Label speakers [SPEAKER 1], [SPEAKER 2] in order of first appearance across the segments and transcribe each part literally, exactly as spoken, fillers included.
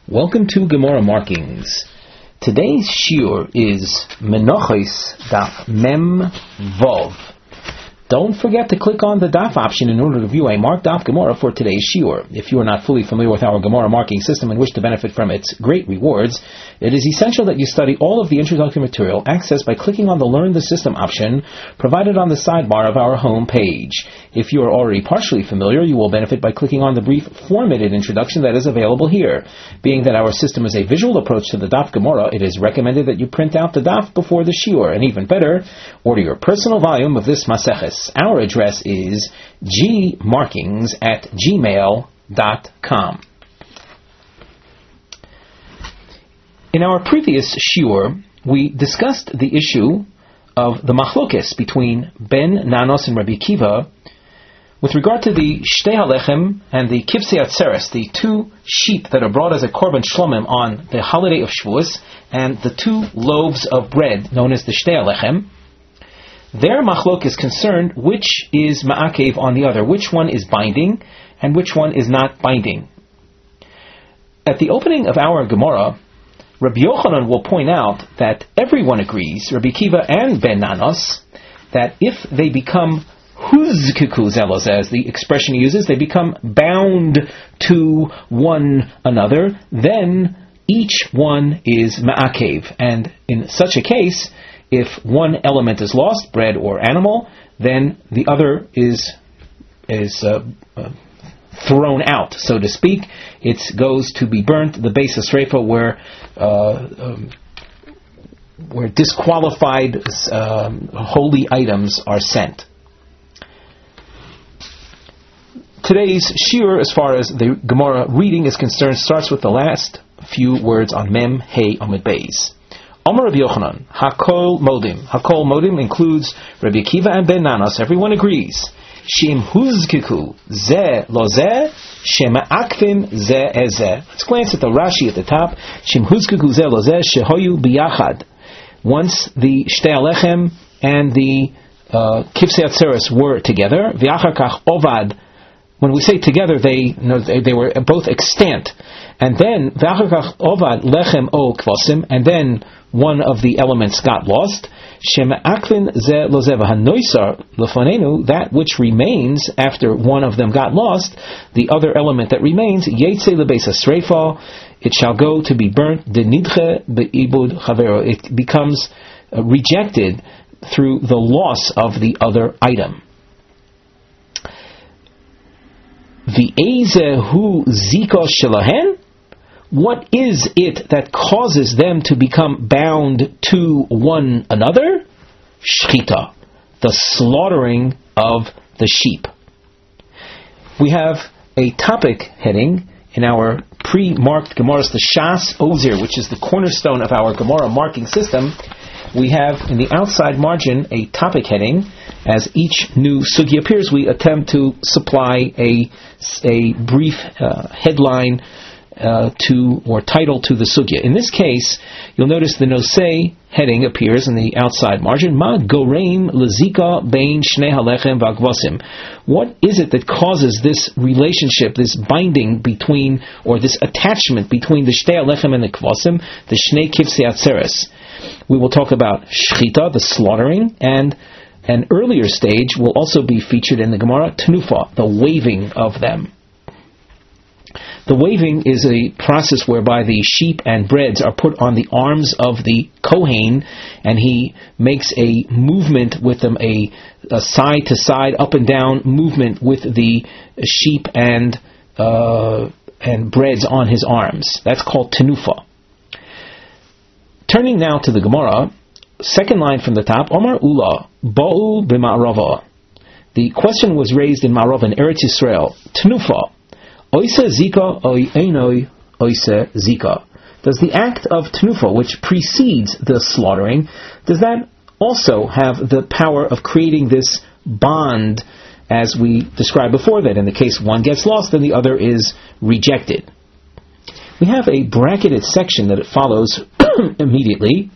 [SPEAKER 1] Welcome to Gemara Markings. Today's shiur is Menachos Daf Mem Vov. Don't forget to click on the Daf option in order to view a marked Daf Gemara for today's shiur. If you are not fully familiar with our Gemara marking system and wish to benefit from its great rewards, it is essential that you study all of the introductory material accessed by clicking on the Learn the System option provided on the sidebar of our home page. If you are already partially familiar, you will benefit by clicking on the brief formatted introduction that is available here. Being that our system is a visual approach to the Daf Gemara, it is recommended that you print out the Daf before the shiur, and even better, order your personal volume of this Maseches. Our address is gmarkings at gmail dot com. In our previous shiur, we discussed the issue of the machlokes between Ben Nanos and Rabbi Akiva with regard to the Shtei HaLechem and the Kivsei Atzeres, the two sheep that are brought as a korban shlomim on the holiday of Shavuos, and the two loaves of bread known as the Shtei HaLechem. Their machlok is concerned which is ma'akev on the other, which one is binding and which one is not binding. At the opening of our Gemara, Rabbi Yochanan will point out that everyone agrees, Rabbi Akiva and Ben Nanos, that if they become huzkiku zelos, as the expression he uses, they become bound to one another, then each one is ma'akev. And in such a case, if one element is lost, bread or animal, then the other is is uh, uh, thrown out, so to speak. It goes to be burnt, the base of sreifa, where uh, um, where disqualified um, holy items are sent. Today's shiur, as far as the Gemara reading is concerned, starts with the last few words on Mem Hey Amud Beis. Amar Rabbi Yochanan, Hakol Modim. Hakol Modim includes Rabbi Akiva and Ben Nanos. Everyone agrees. Shem huzkiku ze lo ze, shem akvim ze eze. Let's glance at the Rashi at the top. Shem huzkiku ze lo ze, shehoyu biyachad. Once the Shtei HaLechem and the uh, Kivsei Atzeres were together, v'achar kach ovad. When we say together, they, you know, they, they were both extant. And then, v'achar kach ovad lechem o kvosim, and then one of the elements got lost. Shema'aklin ze lozeva hanoisar lefanenu, that which remains after one of them got lost, the other element that remains, yetze lebeis hasreifa, it shall go to be burnt, denidche beibud chavero, it becomes uh, rejected through the loss of the other item. V'eze hu zika shelahen, what is it that causes them to become bound to one another? Shchita, the slaughtering of the sheep. We have a topic heading in our pre-marked Gemaras, the Shas Ozir, which is the cornerstone of our Gemara marking system. We have in the outside margin a topic heading. As each new sugi appears, we attempt to supply a, a brief uh, headline Uh, to or title to the sugya. In this case, you'll notice the nosei heading appears in the outside margin. Ma goreim lezika bein shnei halechem v'agvosim. What is it that causes this relationship, this binding between, or this attachment between the shtei halechem and the kvosim, the shnei kivsei atzeres? We will talk about shchita, the slaughtering, and an earlier stage will also be featured in the Gemara, tenufa, the waving of them. The waving is a process whereby the sheep and breads are put on the arms of the Kohen, and he makes a movement with them, a, a side to side, up and down movement with the sheep and uh, and breads on his arms. That's called tenufa. Turning now to the Gemara, second line from the top, Omar Ula, Ba'u b'Ma'rava. The question was raised in Ma'rava in Eretz Yisrael, tenufa. Oise zika oy einoi oise zika. Does the act of tenufa, which precedes the slaughtering, does that also have the power of creating this bond, as we described before, that in the case one gets lost, then the other is rejected? We have a bracketed section that it follows immediately.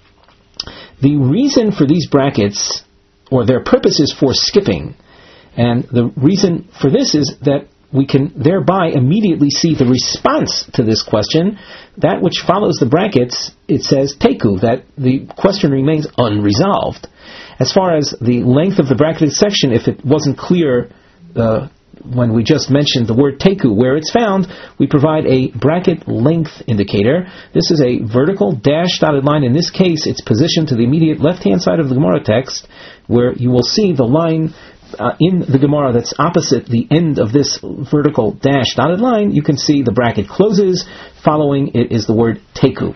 [SPEAKER 1] The reason for these brackets, or their purpose, is for skipping. And the reason for this is that we can thereby immediately see the response to this question. That which follows the brackets, it says teku, that the question remains unresolved. As far as the length of the bracketed section, if it wasn't clear uh, when we just mentioned the word teku, where it's found, we provide a bracket length indicator. This is a vertical dash dotted line. In this case, it's positioned to the immediate left-hand side of the Gemara text, where you will see the line Uh, in the Gemara that's opposite the end of this vertical dash dotted line. You can see the bracket closes. Following it is the word teku.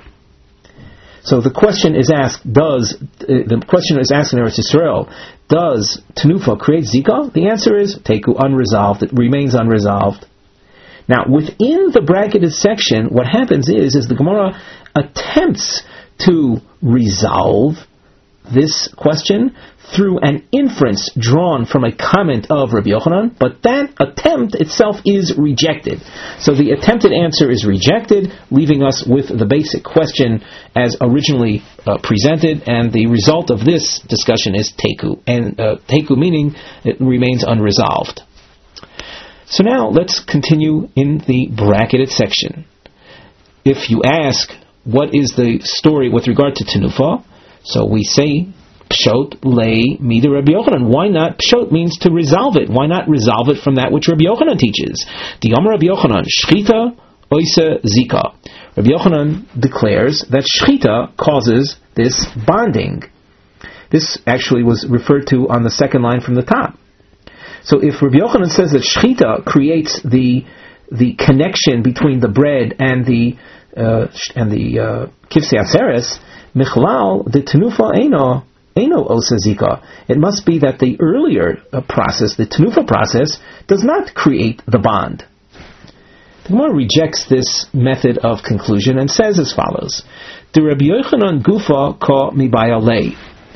[SPEAKER 1] So the question is asked, does, uh, the question is asked in Eretz Yisrael, does Tenufa create Zika? The answer is teku, unresolved. It remains unresolved. Now, within the bracketed section, what happens is, is the Gemara attempts to resolve this question through an inference drawn from a comment of Rabbi Yochanan, but that attempt itself is rejected. So the attempted answer is rejected, leaving us with the basic question as originally uh, presented, and the result of this discussion is teku, and uh, teku meaning it remains unresolved. So now let's continue in the bracketed section. If you ask, what is the story with regard to Tenufa? So we say, Pshot lei mida Rabbi Yochanan. Why not? Pshot means to resolve it. Why not resolve it from that which Rabbi Yochanan teaches? The Amar Rabbi Yochanan, Shchita oisa zika. Rabbi Yochanan declares that Shchita causes this bonding. This actually was referred to on the second line from the top. So if Rabbi Yochanan says that Shchita creates the the connection between the bread and the uh, and the uh, kivsei aseres, Michlal the tenufa eino eino osa zika. It must be that the earlier uh, process, the tenufa process, does not create the bond. The Gemara rejects this method of conclusion and says as follows: "The Rabbi Yochanan gufa ka mibayalei."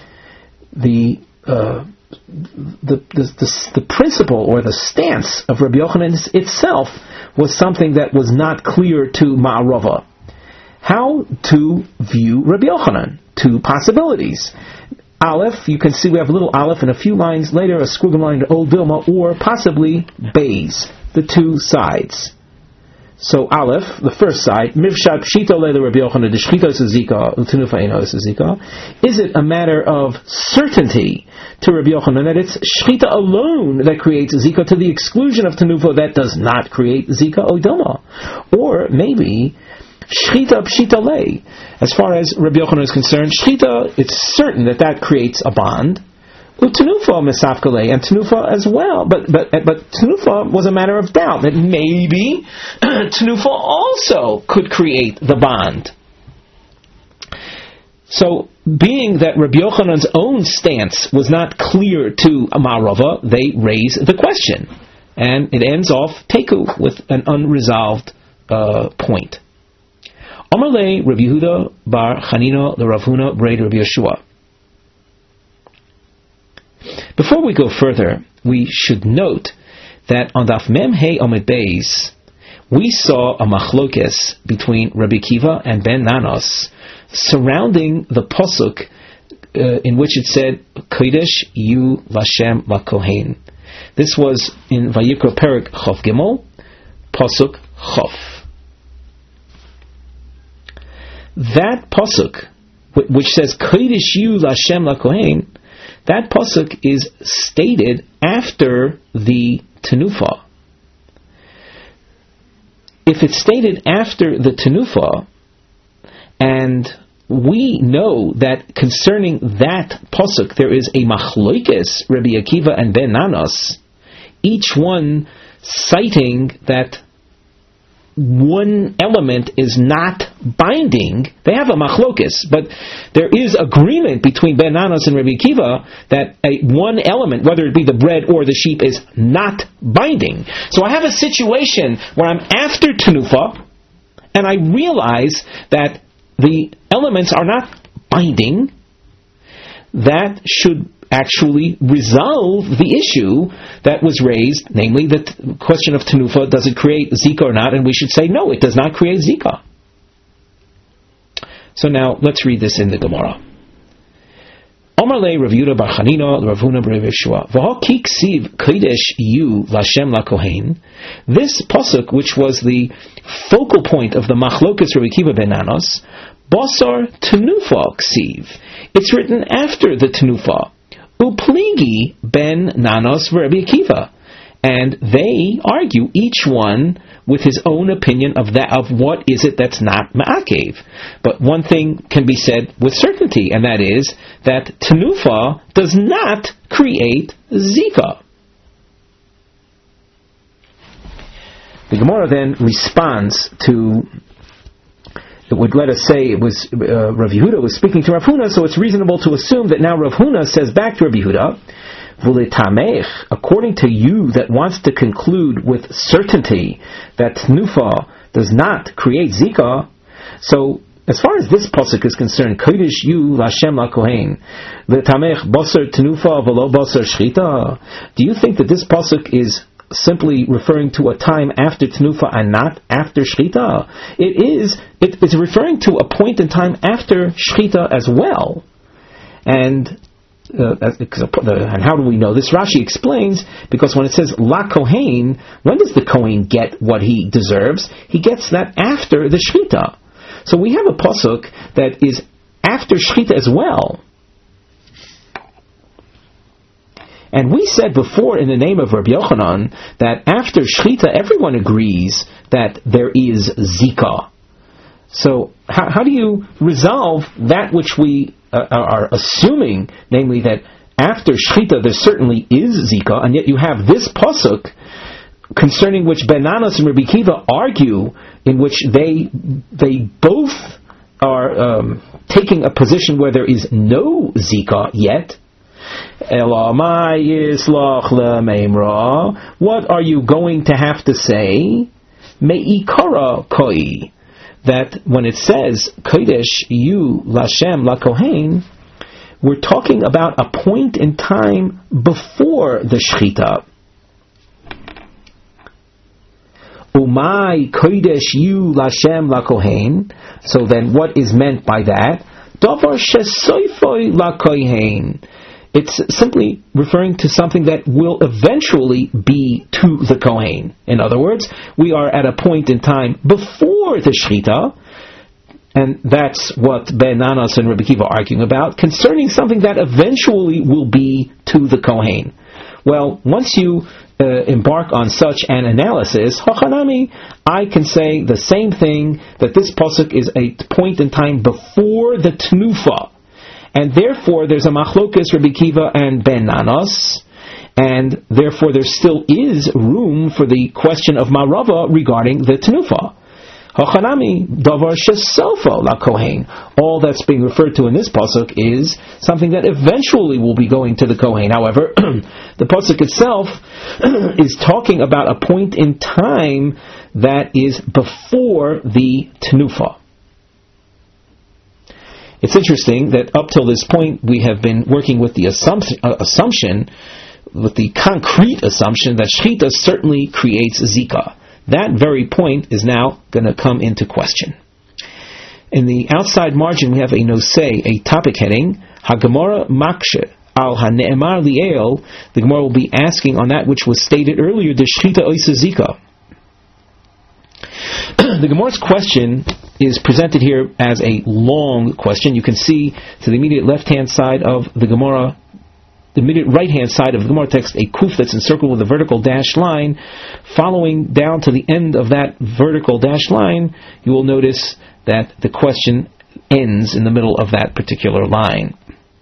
[SPEAKER 1] The uh, the, the the the principle or the stance of Rabbi Yochanan itself was something that was not clear to Ma'arava. How to view Rabbi Yochanan? Two possibilities. Aleph, you can see we have a little aleph, and a few lines later a squiggly line to Old Vilma, or possibly Bays, the two sides. So Aleph, the first side, Mivshat Pshita Leila Rabbi Yochanan Deshchita Zika Utenufa Eino Zika. Is it a matter of certainty to Rabbi Yochanan that it's Shchita alone that creates Zika to the exclusion of Tenufa that does not create Zika Odoma? Or maybe Shchita Pshita Le. As far as Rabbi Yochanan is concerned, Shchita, it's certain that that creates a bond. Utenufa Mesafkale, and Tenufa as well. But but but Tenufa was a matter of doubt, that maybe Tenufa also could create the bond. So, being that Rabbi Yochanan's own stance was not clear to Ma'arava, they raise the question. And it ends off Teku with an unresolved uh, point. Amarle Rabbi Yehuda bar Chanina the Rav Huna braid Rabbi Yeshua. Before we go further, we should note that on Daf Mem Hey Omid Beis, we saw a machlokes between Rabbi Kiva and Ben Nanos surrounding the pasuk uh, in which it said Kodesh Yu Lashem Lakohen. This was in Vayikra Perek Chof Gimel, pasuk Chof. That pasuk, which says Kodesh Yu Lashem Lakohen, that pasuk is stated after the tenufa. If it's stated after the tenufa, and we know that concerning that pasuk there is a machloikes Rabbi Akiva and Ben Nanos, each one citing that one element is not binding. They have a machlokes, but there is agreement between Ben Nanos and Rabbi Akiva that a one element, whether it be the bread or the sheep, is not binding. So I have a situation where I'm after tenufa, and I realize that the elements are not binding. That should actually resolve the issue that was raised, namely the t- question of tenufa, does it create Zika or not? And we should say, no, it does not create Zika. So now, let's read this in the Gemara. Omarle Rav Yehuda bar Chanina Rav Huna bar Yeshua. V'ho ki ksiv kodesh yu l'Hashem lakohen. This pasuk, which was the focal point of the machlokas Rabbi Akiva ben Nanos, basar tenufa ksiv. It's written after the tenufa. Upligi ben Nanos v'Rabbi Akiva, and they argue each one with his own opinion of that of what is it that's not ma'akev. But one thing can be said with certainty, and that is that tenufa does not create zika. The Gemara then responds to. It would let us say it was uh, Rav Yehuda was speaking to Rav Huna, so it's reasonable to assume that now Rav Huna says back to Rav Yehuda, V'letamech, according to you that wants to conclude with certainty that Tnufa does not create Zika, so as far as this pasuk is concerned, Kodesh yu l'Hashem lakohen, V'letamech basar Tnufa v'lo basar shchita, do you think that this pasuk is simply referring to a time after Tnufa and not after Shchita? It is, it, it's referring to a point in time after Shchita as well. And uh, and how do we know this? Rashi explains, because when it says La Kohen, when does the Kohen get what he deserves? He gets that after the Shchita. So we have a pasuk that is after Shchita as well. And we said before in the name of Rabbi Yochanan that after Shchita everyone agrees that there is Zika. So how, how do you resolve that which we uh, are assuming, namely that after Shchita there certainly is Zika, and yet you have this pasuk concerning which Ben Nanos and Rabbi Akiva argue, in which they they both are um, taking a position where there is no Zika yet. What are you going to have to say? Me'ikara koi, that when it says Kodesh yu l'Hashem lakohen, we're talking about a point in time before the Shchita. Umay Kodesh yu l'Hashem lakohen. So then, what is meant by that? Davar shesoifoi lakohen. It's simply referring to something that will eventually be to the Kohen. In other words, we are at a point in time before the Shchita, and that's what Ben Nanos and Rabbi Akiva are arguing about, concerning something that eventually will be to the Kohen. Well, once you uh, embark on such an analysis, Hachanami, I can say the same thing, that this pasuk is a point in time before the Tnufa. And therefore, there's a machlokas Rabbi Akiva and Ben Nanos, and therefore there still is room for the question of Marava regarding the Tenufa. Hachanami davar shesofa la kohen. All that's being referred to in this pasuk is something that eventually will be going to the Kohen. However, the pasuk itself is talking about a point in time that is before the Tenufa. It's interesting that up till this point we have been working with the assumption, uh, assumption, with the concrete assumption that Shchita certainly creates Zika. That very point is now going to come into question. In the outside margin we have a nosei, a topic heading, HaGemara Makshe al HaNe'emar Li'el. The Gemara will be asking on that which was stated earlier, the Shchita Oisa Zika. The Gemara's question is presented here as a long question. You can see to the immediate left-hand side of the Gemara, the immediate right-hand side of the Gemara text, a kuf that's encircled with a vertical dashed line. Following down to the end of that vertical dashed line, you will notice that the question ends in the middle of that particular line.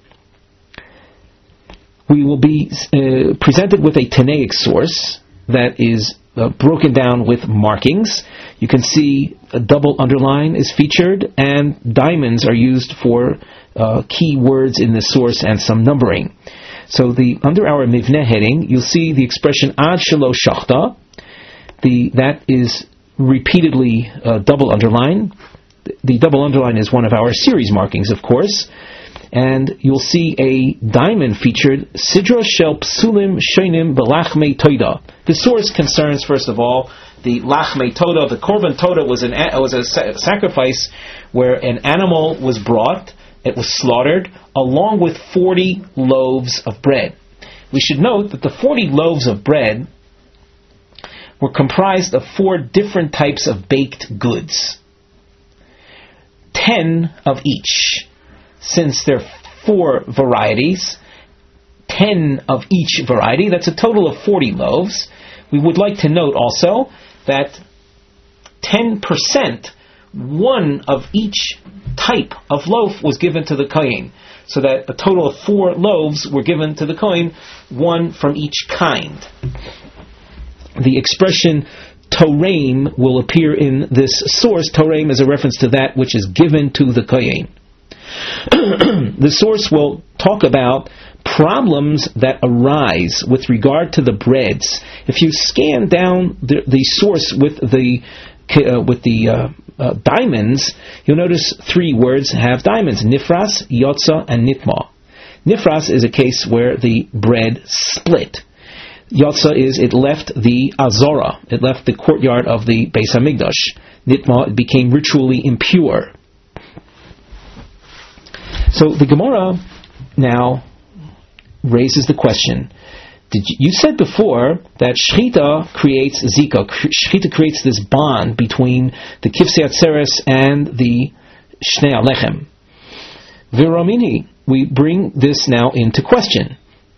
[SPEAKER 1] We will be uh, presented with a Tanaic source that is uh, broken down with markings. You can see a double underline is featured, and diamonds are used for uh, key words in the source and some numbering. So the under our Mivneh heading, you'll see the expression Ad Shelo Shachta. The that is repeatedly uh, double underline. The, the double underline is one of our series markings, of course. And you'll see a diamond featured, Sidra Shel Psulim Shoinim Belachmei Toida. The source concerns, first of all, the Lachmei Toda. The Korban Toda was an was a sacrifice where an animal was brought It was slaughtered along with forty loaves of bread. We should note that the forty loaves of bread were comprised of four different types of baked goods. Ten of each. Since there are four varieties, ten of each variety, that's a total of forty loaves. We would like to note also that ten percent, one of each type of loaf was given to the kohen. So that a total of four loaves were given to the kohen, one from each kind. The expression Toreim will appear in this source. Toreim is a reference to that which is given to the kohen. The source will talk about problems that arise with regard to the breads. If you scan down the, the source with the uh, with the uh, uh, diamonds, you'll notice three words have diamonds: nifras, yotza, and nitma. Nifras is a case where the bread split. Yotza is it left the azora, it left the courtyard of the Beis Hamikdash. Nitma, it became ritually impure. So the Gemara now raises the question: Did you, you said before that shchita creates zika, shchita creates this bond between the kivsei atzeres and the shnei alechem. Viramini, we bring this now into question.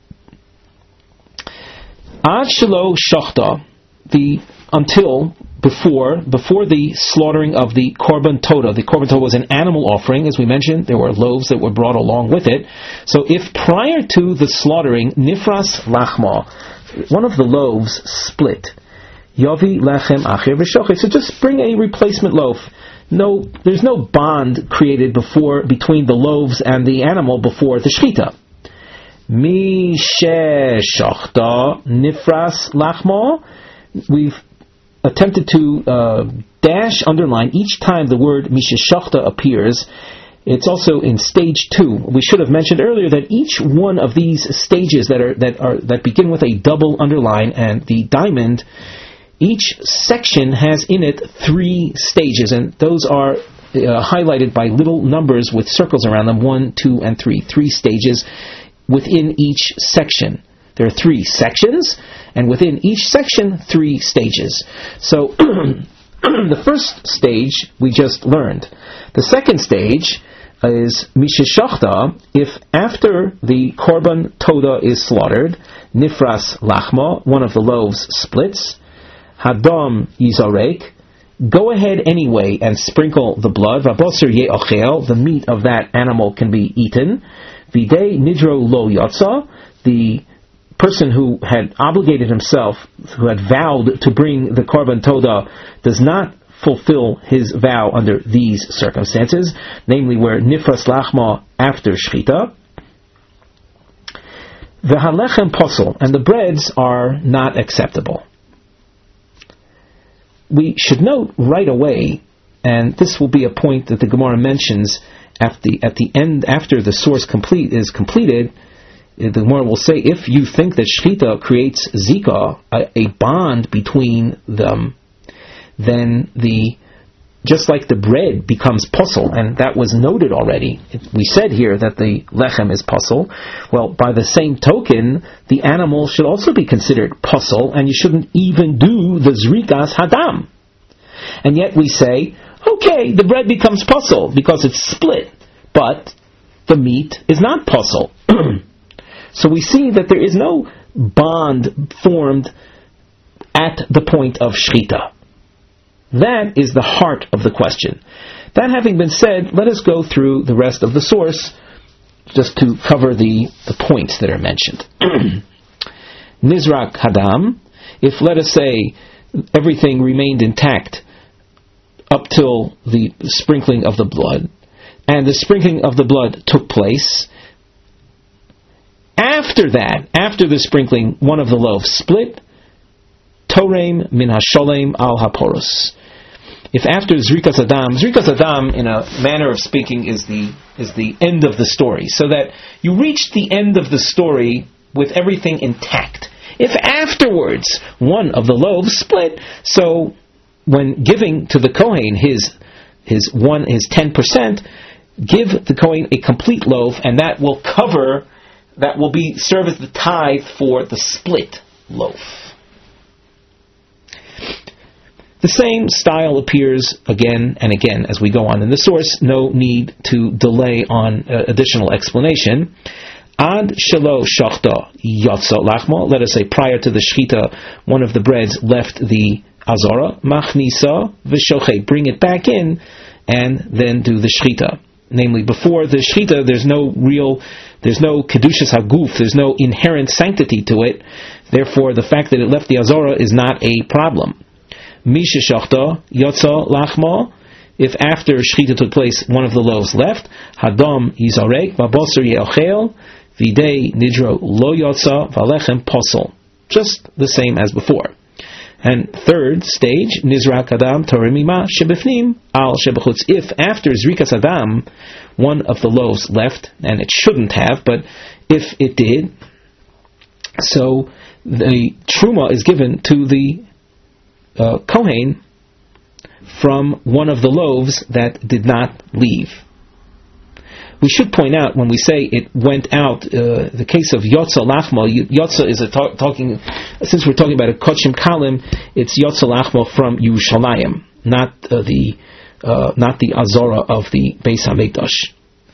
[SPEAKER 1] Ad shelo shachta, the until before before the slaughtering of the korban toda. The korban toda was an animal offering, as we mentioned. There were loaves that were brought along with it. So if prior to the slaughtering, nifras lachma, one of the loaves split, yavi lechem acher v'shochet, so just bring a replacement loaf. No, there's no bond created before between the loaves and the animal before the shchita. Mi shechta nifras lachma. We've attempted to uh, dash, underline each time the word misheshachta appears. It's also in stage two. We should have mentioned earlier that each one of these stages that are that are that begin with a double underline and the diamond, each section has in it three stages, and those are uh, highlighted by little numbers with circles around them: one, two, and three. Three stages within each section. There are three sections, and within each section, three stages. So, the first stage we just learned. The second stage is misheshachta, if after the korban toda is slaughtered, nifras lachma, one of the loaves splits, hadam yizarek, go ahead anyway and sprinkle the blood, v'abosar ye'ochel, the meat of that animal can be eaten, v'dei nidro lo yotza, the person who had obligated himself, who had vowed to bring the korban toda, does not fulfill his vow under these circumstances, namely where nifras lachma after shchita. V'halechem posel, and the breads are not acceptable. We should note right away, and this will be a point that the Gemara mentions at the at the end after the source complete is completed. The Gemara will say, if you think that shchita creates zika, a, a bond between them, then the just like the bread becomes posel, and that was noted already. We said here that the lechem is posel. Well, by the same token, the animal should also be considered posel, and you shouldn't even do the zrikas hadam. And yet we say, okay, the bread becomes posel because it's split, but the meat is not posel. So we see that there is no bond formed at the point of shchita. That is the heart of the question. That having been said, let us go through the rest of the source just to cover the, the points that are mentioned. Nizrak hadam, if let us say everything remained intact up till the sprinkling of the blood, and the sprinkling of the blood took place, after that, after the sprinkling, one of the loaves split, Toreim min hasholem al haporus. If after Zrikas Adam, Zrikas Adam, in a manner of speaking, is the is the end of the story, so that you reach the end of the story with everything intact. If afterwards one of the loaves split, so when giving to the Kohen his his one his ten percent, give the Kohen a complete loaf, and that will cover, that will be serve as the tithe for the split loaf. The same style appears again and again as we go on in the source. No need to delay on uh, additional explanation. Ad shelo shachta yotza lachma. Let us say prior to the shchita, one of the breads left the azara. Machnisa v'shochet. Bring it back in, and then do the shchita. Namely, before the shchita, there's no real, there's no kedushas haguf, there's no inherent sanctity to it. Therefore, the fact that it left the azara is not a problem. Misha shachta yotza lachma. If after shchita took place, one of the loaves left, hadam yizarek v'basar ye'ochel v'idei nidro lo yotza v'alechem posel. Just the same as before. And third stage, nizrak adam torimima shebefnim al shebechutz. If after zrikas adam, one of the loaves left, and it shouldn't have, but if it did, so the truma is given to the uh, kohen from one of the loaves that did not leave. We should point out when we say it went out, uh, the case of Yotza Lachma, Yotza is a talk, talking, since we're talking about a Kochim Kalim, it's Yotza Lachma from Yerushalayim, not uh, the uh, not the Azora of the Beis HaMikdash.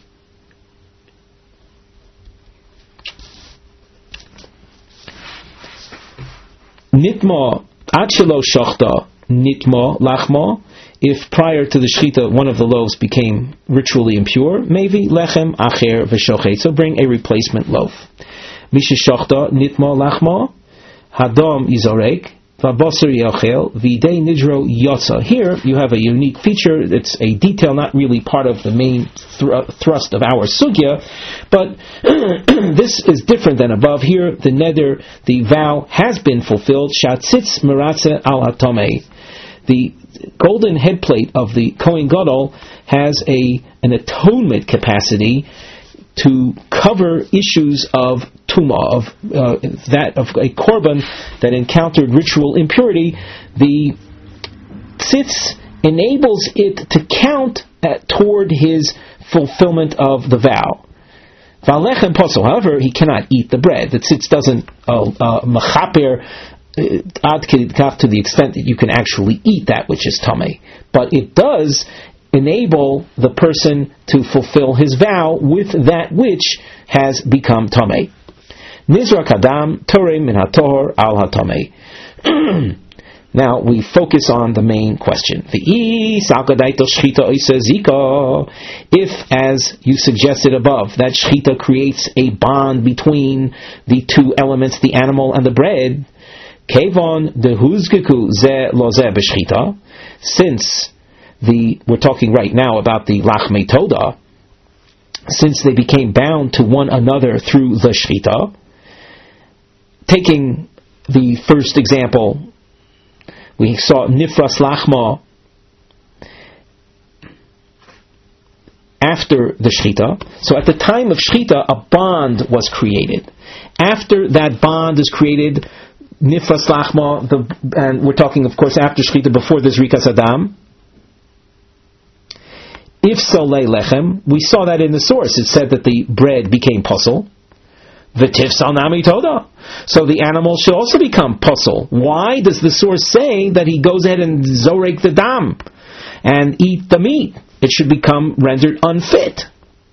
[SPEAKER 1] Nitma Achelo Shachta Nitma Lachma. If prior to the shechita one of the loaves became ritually impure, mevi lechem acher v'shochet. So bring a replacement loaf. Misha shachta nitma lachma hadam yizorek v'basar yochel v'idei nidro yotza. Here you have a unique feature. It's a detail not really part of the main thr- thrust of our sugya, but this is different than above. Here the neder, the vow has been fulfilled. Shatzitz meratze al hatomei. The golden headplate of the Kohen Gadol has a an atonement capacity to cover issues of tumah, of uh, that of a korban that encountered ritual impurity. The tzitz enables it to count at, toward his fulfillment of the vow. V'alechem posel. However, he cannot eat the bread. The tzitz doesn't uh, uh, mechaper ad kidkach to the extent that you can actually eat that which is tamei, but it does enable the person to fulfill his vow with that which has become tamei. Nizrak adam torei min hator al hatamei. Now we focus on the main question. If, as you suggested above, that shchita creates a bond between the two elements, the animal and the bread, Kevon dehuzgeku ze lo ze b'shchita, since the we're talking right now about the lachmei toda, since they became bound to one another through the shchita. Taking the first example, we saw nifras lachma after the shchita. So at the time of shchita, a bond was created. After that bond is created, nifras lachma, the, and we're talking, of course, after shchita, before the zrikas adam. If solei lechem, we saw that in the source. It said that the bread became puzzle. V'tifsal nami toda. So the animal should also become puzzle. Why does the source say that he goes ahead and zorek the dam and eat the meat? It should become rendered unfit.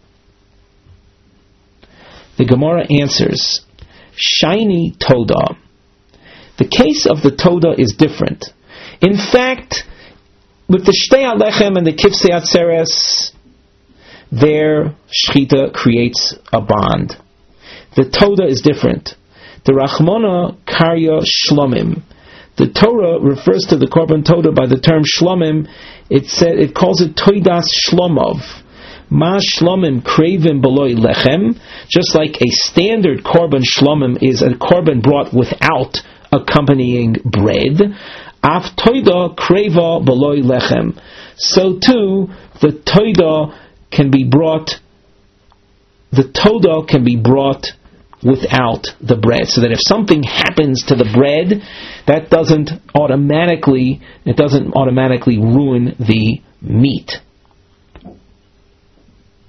[SPEAKER 1] The Gemara answers, shiny toda. The case of the toda is different. In fact, with the shtei alechem and the kifsei atzeres, their shchita creates a bond. The toda is different. The rachmona karya shlomim. The Torah refers to the korban toda by the term shlomim. It said it calls it toidas shlomov. Ma shlomim kravim beloy lechem. Just like a standard korban shlomim is a korban brought without accompanying bread. Af toida kreva beloy lechem. So too, the toida can be brought. The toda can be brought without the bread, so that if something happens to the bread, that doesn't automatically it doesn't automatically ruin the meat.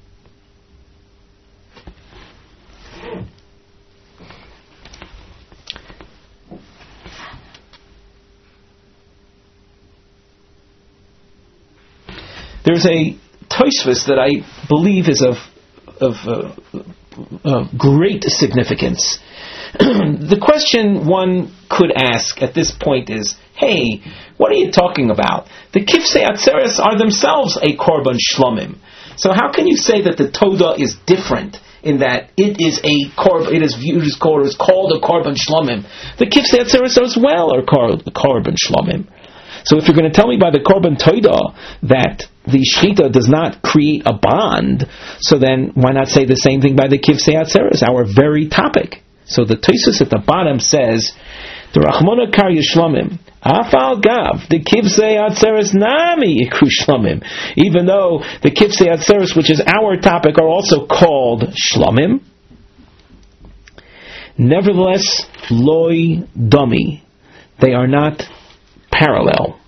[SPEAKER 1] There's a Tosfos that I believe is of of uh, uh, great significance. The question one could ask at this point is, hey, what are you talking about? The Kifsei Atzeres are themselves a Korban Shlomim. So how can you say that the Todah is different in that it is a korban, it is viewed as called, is called a Korban Shlomim? The Kifsei Atzeres as well are called Korban Shlomim. So if you're going to tell me by the Korban Todah that the Shechita does not create a bond, so then why not say the same thing by the Kifsei Atzeres, our very topic? So the Tosfos at the bottom says, the Rachmana Kar Yishlamim, Afal Gav, the Kifsei Atzeres Nami Ikru Shlamim. Even though the Kifsei Atzeres, which is our topic, are also called Shlamim, nevertheless, Loi Dami, they are not parallel.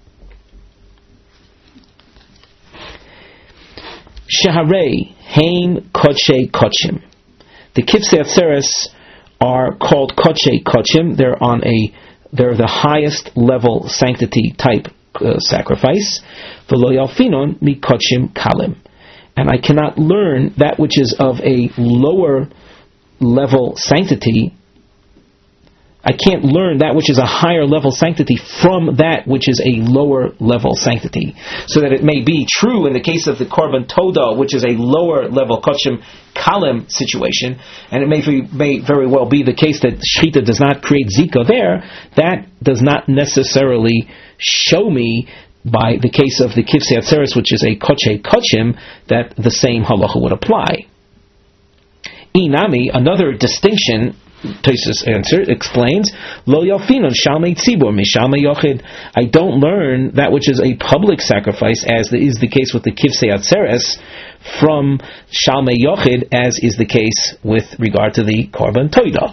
[SPEAKER 1] Shaharei Haim Kodshe Kodshim. The Kifsei Atzeres are called Kodshei Kodshim. They're on a, they're the highest level sanctity type uh, sacrifice. V'lo yalfinon mi Kodshim Kalim. And I cannot learn that which is of a lower level sanctity. I can't learn that which is a higher level sanctity from that which is a lower level sanctity. So that it may be true in the case of the Korban Todah, which is a lower level Kodshim Kalim situation, and it may, may very well be the case that Shechita does not create Zika there. That does not necessarily show me, by the case of the Kifsei Atzeres, which is a Kodshei Kodshim, that the same halacha would apply. Inami, another distinction, Tosfos answer explains, Lo yalfinon shalmei tzibur mishalmei yochid. I don't learn that which is a public sacrifice, as is the case with the Kifsei Atzeres, from shalmei yochid, as is the case with regard to the Korban Todah.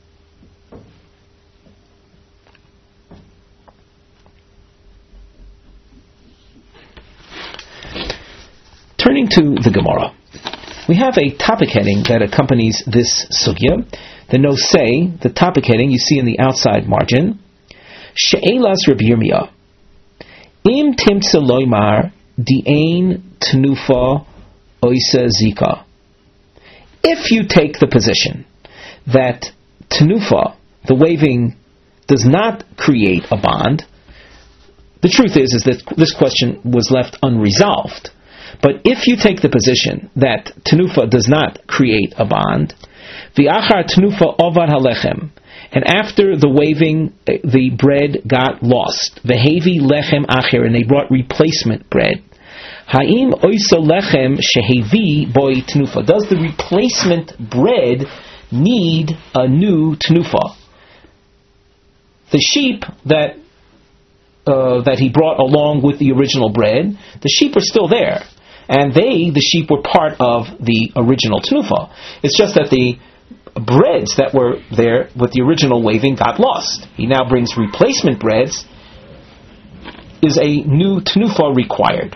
[SPEAKER 1] Turning to the Gemara, we have a topic heading that accompanies this sugya. The nosei, the topic heading, you see in the outside margin. She'elas Rabbi Yirmiyah. Im timtze loymar di'ein tenufa oisa zika. If you take the position that tenufa, the waving, does not create a bond, the truth is, is that this question was left unresolved. But if you take the position that tenufa does not create a bond, V'achar tenufa ovar halechem, and after the waving, the bread got lost. V'hevi lechem acher, and they brought replacement bread. Ha'im oisa lechem shehevi boy tenufa. Does the replacement bread need a new tenufa? The sheep that uh, that he brought along with the original bread, the sheep are still there, and they, the sheep, were part of the original tenufa. It's just that the breads that were there with the original waving got lost. He now brings replacement breads. Is a new tenufa required?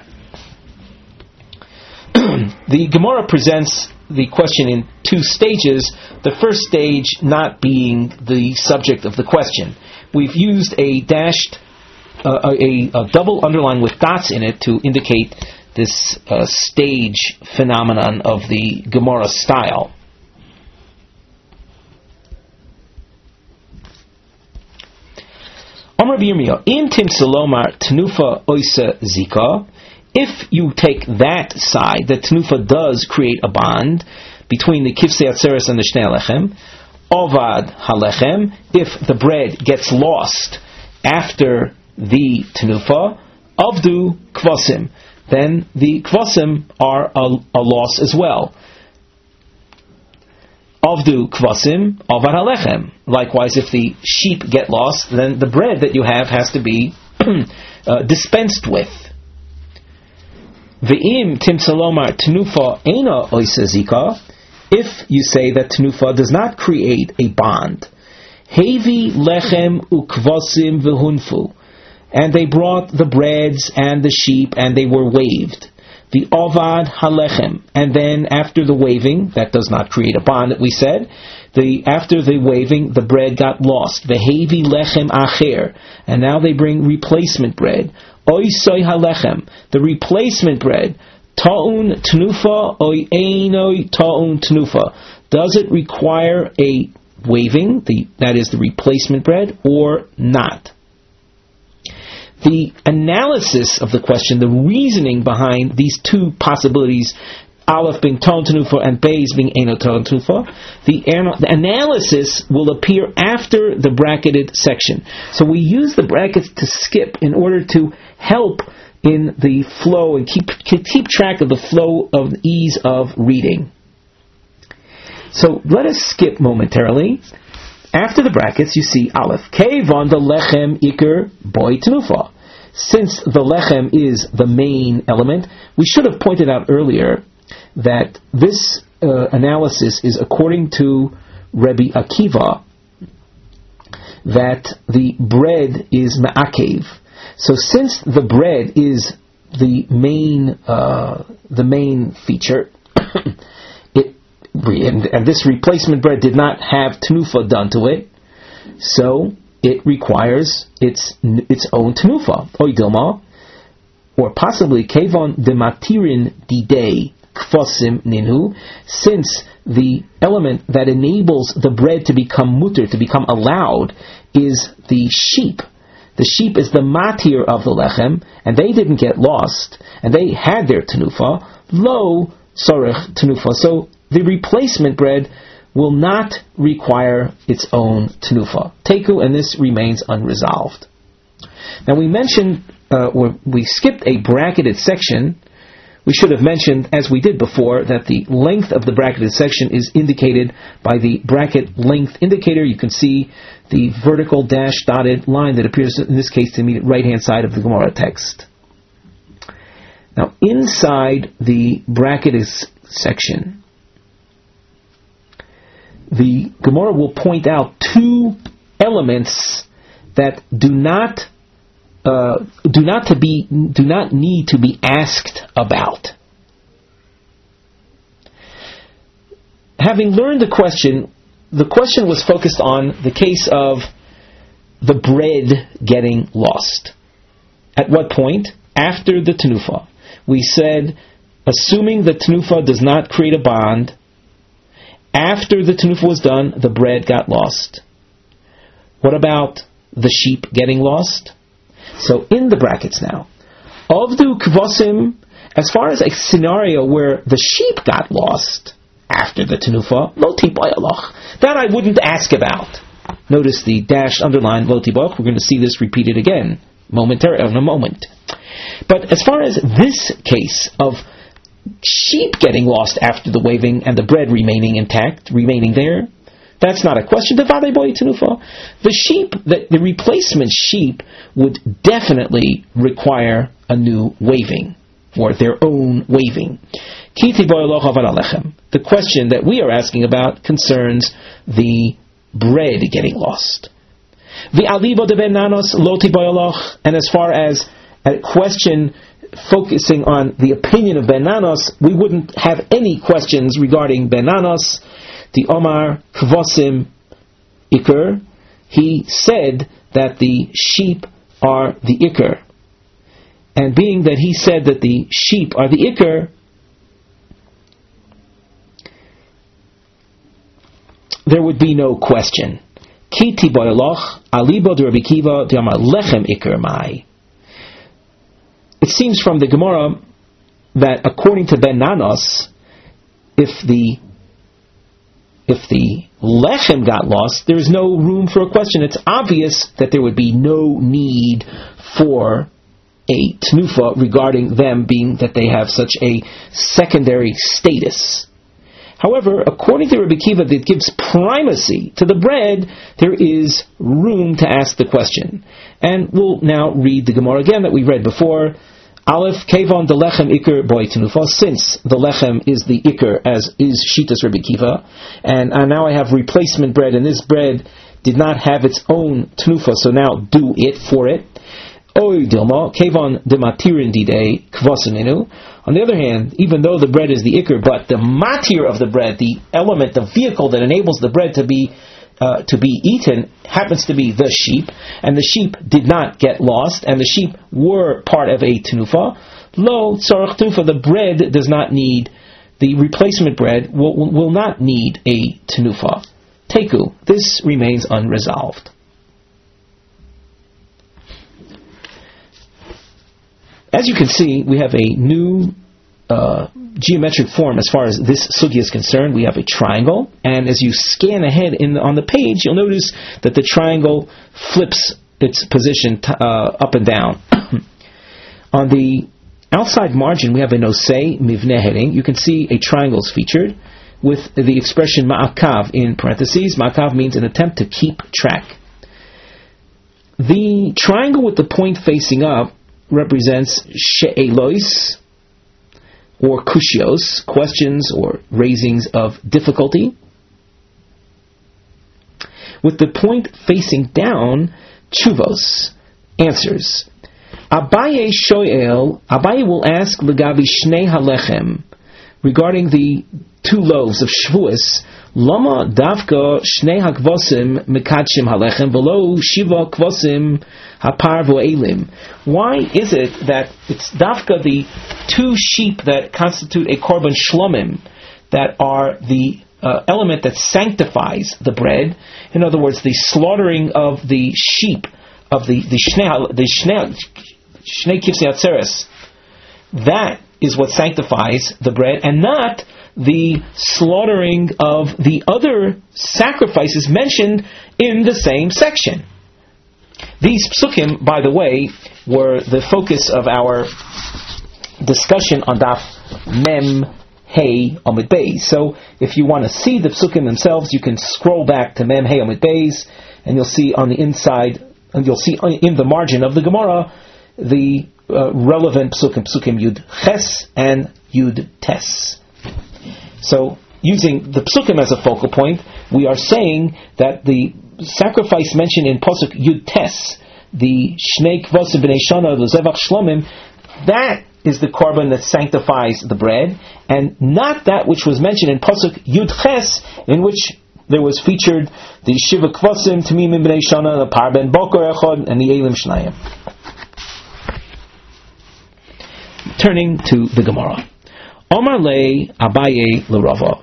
[SPEAKER 1] The Gemara presents the question in two stages. The first stage not being the subject of the question. We've used a dashed, uh, a, a double underline with dots in it to indicate this uh, stage phenomenon of the Gemara style. Amar Rabbi Yirmiyah, in timtze lomar tenufa oisa zika. If you take that side, that tenufa does create a bond between the Kifsei Atzeres and the Shnei Lechem, ovad halechem, if the bread gets lost after the tenufa, avdu kvasim, then the kvasim are a, a loss as well. Avdu kvasim, avad halechem. Likewise, if the sheep get lost, then the bread that you have has to be uh, dispensed with. Ve'im timtze lomar tenufa eina oisa zika. If you say that tenufa does not create a bond, hevi lechem ukvasim v'hunfu, and they brought the breads and the sheep and they were waved. the Ovad Halechem, and then after the waving, that does not create a bond that we said, the after the waving, the bread got lost. Vehevi Lechem Acher, and now they bring replacement bread. Oisoi Halechem, the replacement bread. Ta'un Tnufa, Oi Einoi Ta'un Tnufa. Does it require a waving, the, that is the replacement bread, or not? The analysis of the question, the reasoning behind these two possibilities, Aleph being Ta'un Tnufa and Beis being Eino Ta'un Tnufa, the, the analysis will appear after the bracketed section. So we use the brackets to skip in order to help in the flow and keep keep track of the flow of ease of reading. So let us skip momentarily. After the brackets, you see Aleph. Kevon the lechem iker boy tenufa. Since the lechem is the main element, we should have pointed out earlier that this uh, analysis is according to Rabbi Akiva, that the bread is ma'akev. So since the bread is the main uh, the main feature, it and, and this replacement bread did not have tenufa done to it, so it requires its its own tenufa. Oidilma, or possibly kevon dematirin didei kfosim ninu, since the element that enables the bread to become mutter, to become allowed, is the sheep. The sheep is the matir of the lechem, and they didn't get lost, and they had their tenufa, lo sorech tenufa. So the replacement bread will not require its own tenufa. Teku, and this remains unresolved. Now we mentioned, uh, or we skipped a bracketed section. We should have mentioned, as we did before, that the length of the bracketed section is indicated by the bracket length indicator. You can see the vertical dash dotted line that appears in this case to the immediate right-hand side of the Gemara text. Now, inside the bracketed section, the Gemara will point out two elements that do not Uh, do not to be do not need to be asked about. Having learned the question, the question was focused on the case of the bread getting lost. At what point? After the tenufa. We said, assuming the tenufa does not create a bond, after the tenufa was done, the bread got lost. What about the sheep getting lost? So in the brackets now, Avdu Kvosim, as far as a scenario where the sheep got lost after the tenufa, lo tibayalach, that I wouldn't ask about. Notice the dashed underline lo tibach. We're going to see this repeated again momentarily in a moment. But as far as this case of sheep getting lost after the waving and the bread remaining intact, remaining there, that's not a question. The sheep, the, the replacement sheep would definitely require a new waving, or their own waving. The question that we are asking about concerns the bread getting lost. And as far as a question focusing on the opinion of Ben Nanos, we wouldn't have any questions regarding Ben Nanos. The Omar Kvosim Iker, he said that the sheep are the Iker. And being that he said that the sheep are the Iker, there would be no question. Ki tiboyaloch alibo de Rabbi Kiva de Amar lechem Iker mai. It seems from the Gemara that according to Ben Nanos, if the If the lechem got lost, there is no room for a question. It's obvious that there would be no need for a tenufa regarding them, being that they have such a secondary status. However, according to Rabbi Kiva, that gives primacy to the bread, there is room to ask the question. And we'll now read the Gemara again that we read before. Aleph, Kevon, the lechem iker boy tenufa, since the lechem is the iker, as is Shitas Rabbi Kiva, and uh, now I have replacement bread, and this bread did not have its own tenufa, so now do it for it. Oy dilma kevon dematirin dide kvasiminu. On the other hand, even though the bread is the ikr, but the matir of the bread, the element, the vehicle that enables the bread to be uh, to be eaten, happens to be the sheep, and the sheep did not get lost, and the sheep were part of a tenufa. Lo tzarach tenufa, the bread does not need, the replacement bread will, will not need a tenufa. Teku, this remains unresolved. As you can see, we have a new uh, geometric form as far as this sugya is concerned. We have a triangle, and as you scan ahead in the, on the page, you'll notice that the triangle flips its position t- uh, up and down. On the outside margin, we have a nosei mivneh heading. You can see a triangle is featured with the expression ma'akav in parentheses. Ma'akav means an attempt to keep track. The triangle with the point facing up represents she'elois or kushios, questions or raisings of difficulty. With the point facing down, chuvos, answers. Abaye shoel, Abaye will ask legavi shnei halechem, regarding the two loaves of Shavuos, Lama davka shnei hakvosim mekadshim halechem v'lo shiva kvosim hapar v'elim. Why is it that it's davka the two sheep that constitute a korban shlomim, that are the uh, element that sanctifies the bread? In other words, the slaughtering of the sheep of the the shnei the shnei shnei kivsei atzeres, that is what sanctifies the bread, and not the slaughtering of the other sacrifices mentioned in the same section. These psukim, by the way, were the focus of our discussion on Daf Mem Hey Amud Beis. So, if you want to see the psukim themselves, you can scroll back to Mem Hey Amud Beis, and you'll see on the inside, and you'll see in the margin of the Gemara, the uh, relevant psukim, psukim Yud Ches and Yud Tes. So, using the psukim as a focal point, we are saying that the sacrifice mentioned in Pasuk Yud Tes, the Shnei Kvosim B'nei Shana L'Zevach Shlomim, that is the korban that sanctifies the bread, and not that which was mentioned in Pasuk Yud Ches, in which there was featured the Shiva Kvosim, Tamimim B'nei Shana, the Par Ben Bokor Echad, and the Elim Shnayim. Turning to the Gemara. Omar le Abaye l'Rava.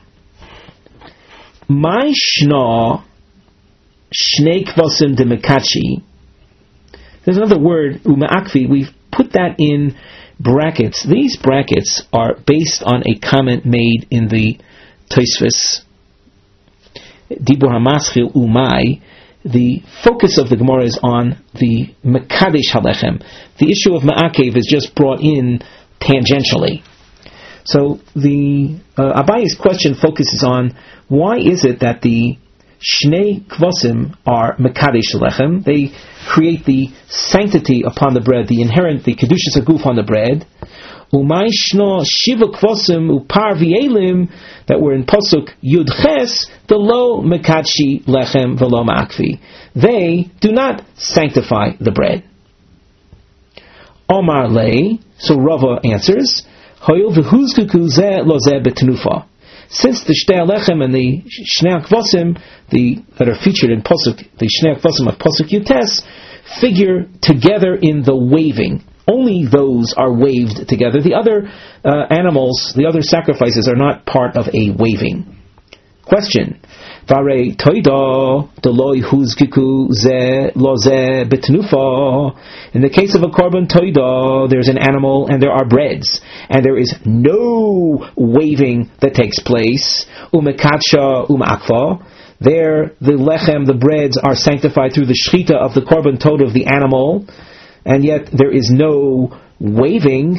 [SPEAKER 1] My shna shnei kvosim de mekachi. There's another word, umaakvi. We've put that in brackets. These brackets are based on a comment made in the Tosfos Dibur Hamaschil Umay. The focus of the Gemara is on the mekadesh halechem. The issue of ma'akev is just brought in tangentially. So the uh, Abaye's question focuses on why is it that the Shnei Kvosim are Mekadesh Lechem? They create the sanctity upon the bread, the inherent, the Kedushas Aguf on the bread. Umay Shno Shiva Kvosim Upar V'elim, that were in Pasuk Yud Ches, the Lo Mekadshi Lechem V'lo Ma'akvi. They do not sanctify the bread. Omar Lei, so Rava answers, since the Shtei Alechem and the Shnei Akvosim, the that are featured in Pasuk, the Shnei Akvosim of Pasuk Yutes, figure together in the waving. Only those are waved together. The other uh, animals, the other sacrifices, are not part of a waving. Question: Vare toida deloi huzkiku ze loze betnufa. In the case of a korban toida, there's an animal and there are breads, and there is no waving that takes place. Umekatsha umakfa. There, the lechem, the breads, are sanctified through the shchita of the korban toida of the animal, and yet there is no waving.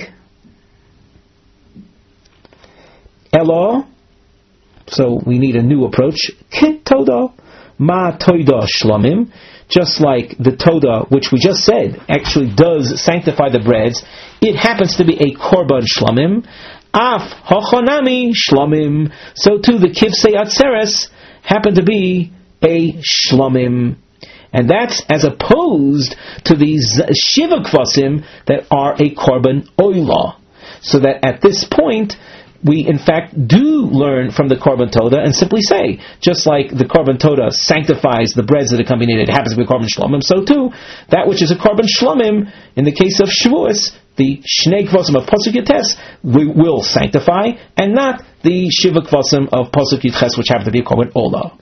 [SPEAKER 1] Elo. So we need a new approach. Toda, ma toida shlomim. Just like the toda, which we just said, actually does sanctify the breads, it happens to be a korban shlomim. Af hochonami shlomim. So too the kivsei atzeres happen to be a shlomim. And that's as opposed to these Shiva Kvasim that are a Korban Oila. So that at this point, we in fact do learn from the Korban Toda and simply say, just like the Korban Toda sanctifies the breads that accompany it, it happens to be Korban Shlomim, so too, that which is a Korban Shlomim, in the case of Shavuos, the Shnei Kvasim of Pasuk Yutes, we will sanctify, and not the Shiva Kvasim of Pasuk Yutes, which happen to be a Korban Ola.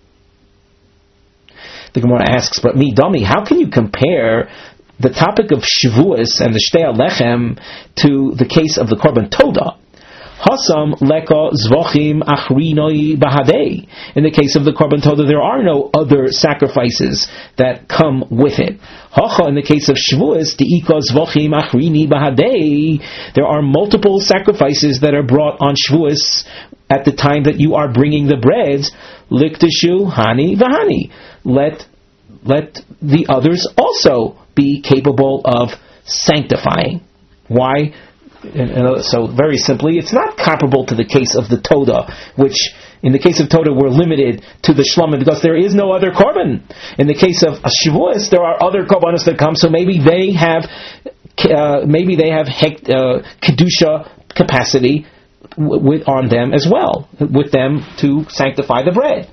[SPEAKER 1] The Gemara asks, but me, dummy, how can you compare the topic of Shavuos and the Shtei Alechem to the case of the Korban Toda? Hasam leka zvochim achrinoi bahadei. In the case of the Korban Toda, there are no other sacrifices that come with it. Hacha, in the case of Shavuos, deika zvochim achrini bahadei. There are multiple sacrifices that are brought on Shavuos at the time that you are bringing the breads. Liktishu hani vahani. Let let the others also be capable of sanctifying. Why? And, and so very simply, it's not comparable to the case of the Toda, which in the case of Toda we're limited to the Shlomim because there is no other korban. In the case of Shavuos, there are other korbanos that come, so maybe they have uh, maybe they have hek, uh, kedusha capacity w- with on them as well, with them to sanctify the bread.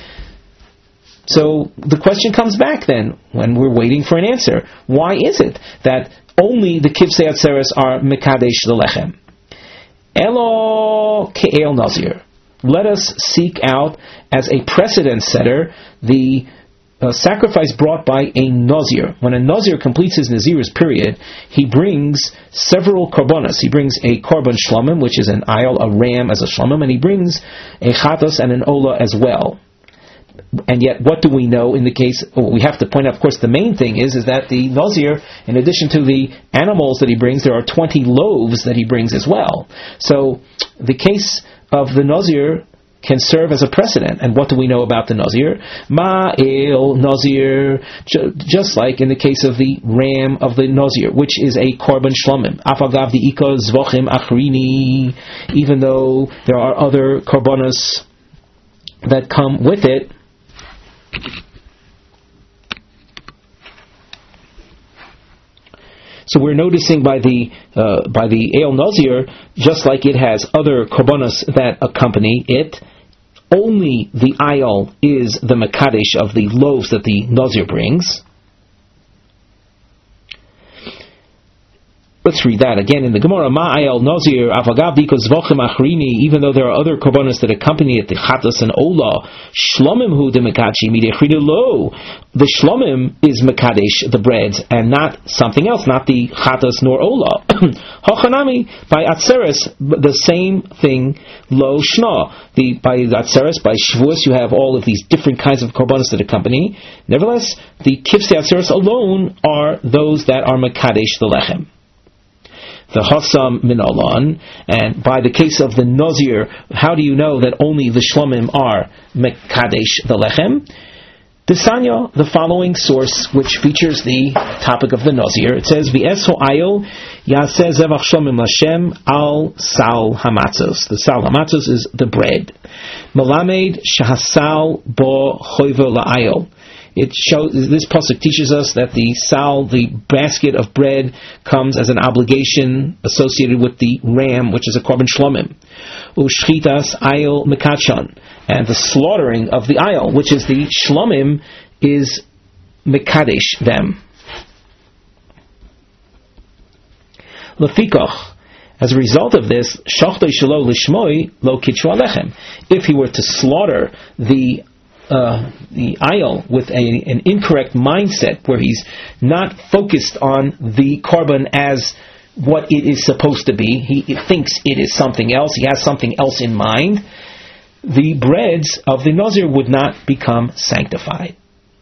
[SPEAKER 1] So the question comes back then, when we're waiting for an answer. Why is it that only the Kivsei Atzeres are Mekadesh Lechem? Elo Ke'el Nazir. Let us seek out, as a precedent setter, the uh, sacrifice brought by a Nazir. When a Nazir completes his Nazir's period, he brings several korbanos. He brings a korban shlomim, which is an ayal, a ram as a shlomim, and he brings a chatos and an ola as well. And yet, what do we know in the case? Well, we have to point out, of course, the main thing is is that the Nazir, in addition to the animals that he brings, there are twenty loaves that he brings as well. So, the case of the Nazir can serve as a precedent. And what do we know about the Nazir? Ma'el Nazir, just like in the case of the ram of the Nazir, which is a korban shlomim. Afagav the ika zvochim achrini, even though there are other korbanos that come with it. So we're noticing by the uh, by the Eil Nazir, just like it has other korbanos that accompany it, only the ayal is the mekadesh of the loaves that the Nazir brings. Let's read that again in the Gemara. Ma'ayal Nazir avagav because zvochem achrini. Even though there are other korbanos that accompany it, the chatas and ola, shlomim hu de mekachi midechridu lo. The shlomim is mekadesh, the breads, and not something else, not the chatas nor ola. Hochanami by atzeres, the same thing. Lo shna. The by atzeres, by Shavuos, you have all of these different kinds of korbanos that accompany. Nevertheless, the kivsei atzeres alone are those that are mekadesh the lechem. The Hassam Minolan, and by the case of the Nazir, how do you know that only the Shlomim are Mekadesh the Lechem? The Sanya, the following source, which features the topic of the Nazir, it says, V'es ho'ayil yaseh zevach Shlomim Lashem al sal hamatzos. The sal hamatzos is the bread. Melamed shahasal bo choivo la'ayil. It shows, this pasuk teaches us that the sal, the basket of bread, comes as an obligation associated with the ram, which is a korban shlomim. Ushchitas ayil mekachan, and the slaughtering of the ayil, which is the shlomim, is mekadesh them. Lefikach, as a result of this, shachtoi shelo lishmoi lo kitchu alechem. If he were to slaughter the Uh, the ayil with a, an incorrect mindset, where he's not focused on the korban as what it is supposed to be, he thinks it is something else, he has something else in mind, the breads of the Nazir would not become sanctified.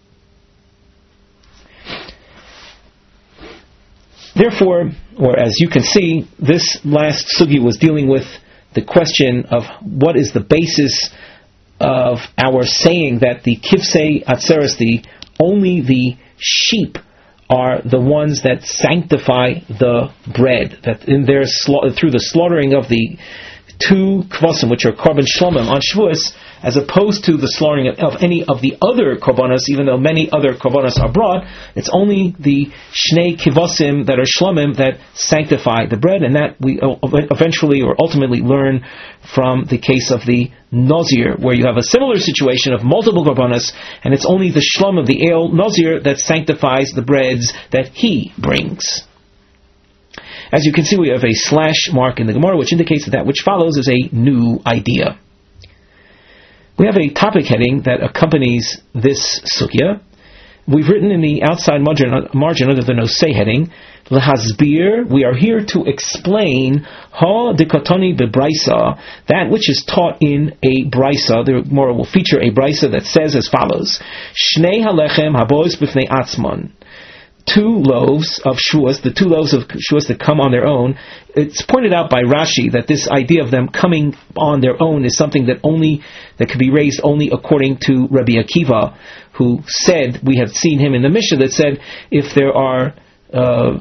[SPEAKER 1] Therefore, or as you can see, this last sugi was dealing with the question of what is the basis of our saying that the kivsei atzeres, the only the sheep are the ones that sanctify the bread, that in their sla- through the slaughtering of the two kvasim, which are korban shlomim on Shavuos, as opposed to the slaughtering of, of any of the other korbanos, even though many other korbanos are brought, it's only the shnei kvasim that are shlomim that sanctify the bread, and that we eventually or ultimately learn from the case of the Nazir, where you have a similar situation of multiple korbanos, and it's only the shlom of the ale Nazir that sanctifies the breads that he brings. As you can see, we have a slash mark in the Gemara, which indicates that that which follows is a new idea. We have a topic heading that accompanies this sugya. We've written in the outside margin, margin under the Nosei heading, Lehasbir, we are here to explain Ha Dikatani Bebraisa, that which is taught in a Braisa. The Gemara will feature a Braisa that says as follows: Shnei Halechem Habois B'fnei Atzmon. Two loaves of Shavuos, the two loaves of Shavuos that come on their own. It's pointed out by Rashi that this idea of them coming on their own is something that only that could be raised only according to Rabbi Akiva, who said, we have seen him in the Mishnah that said, if there are uh,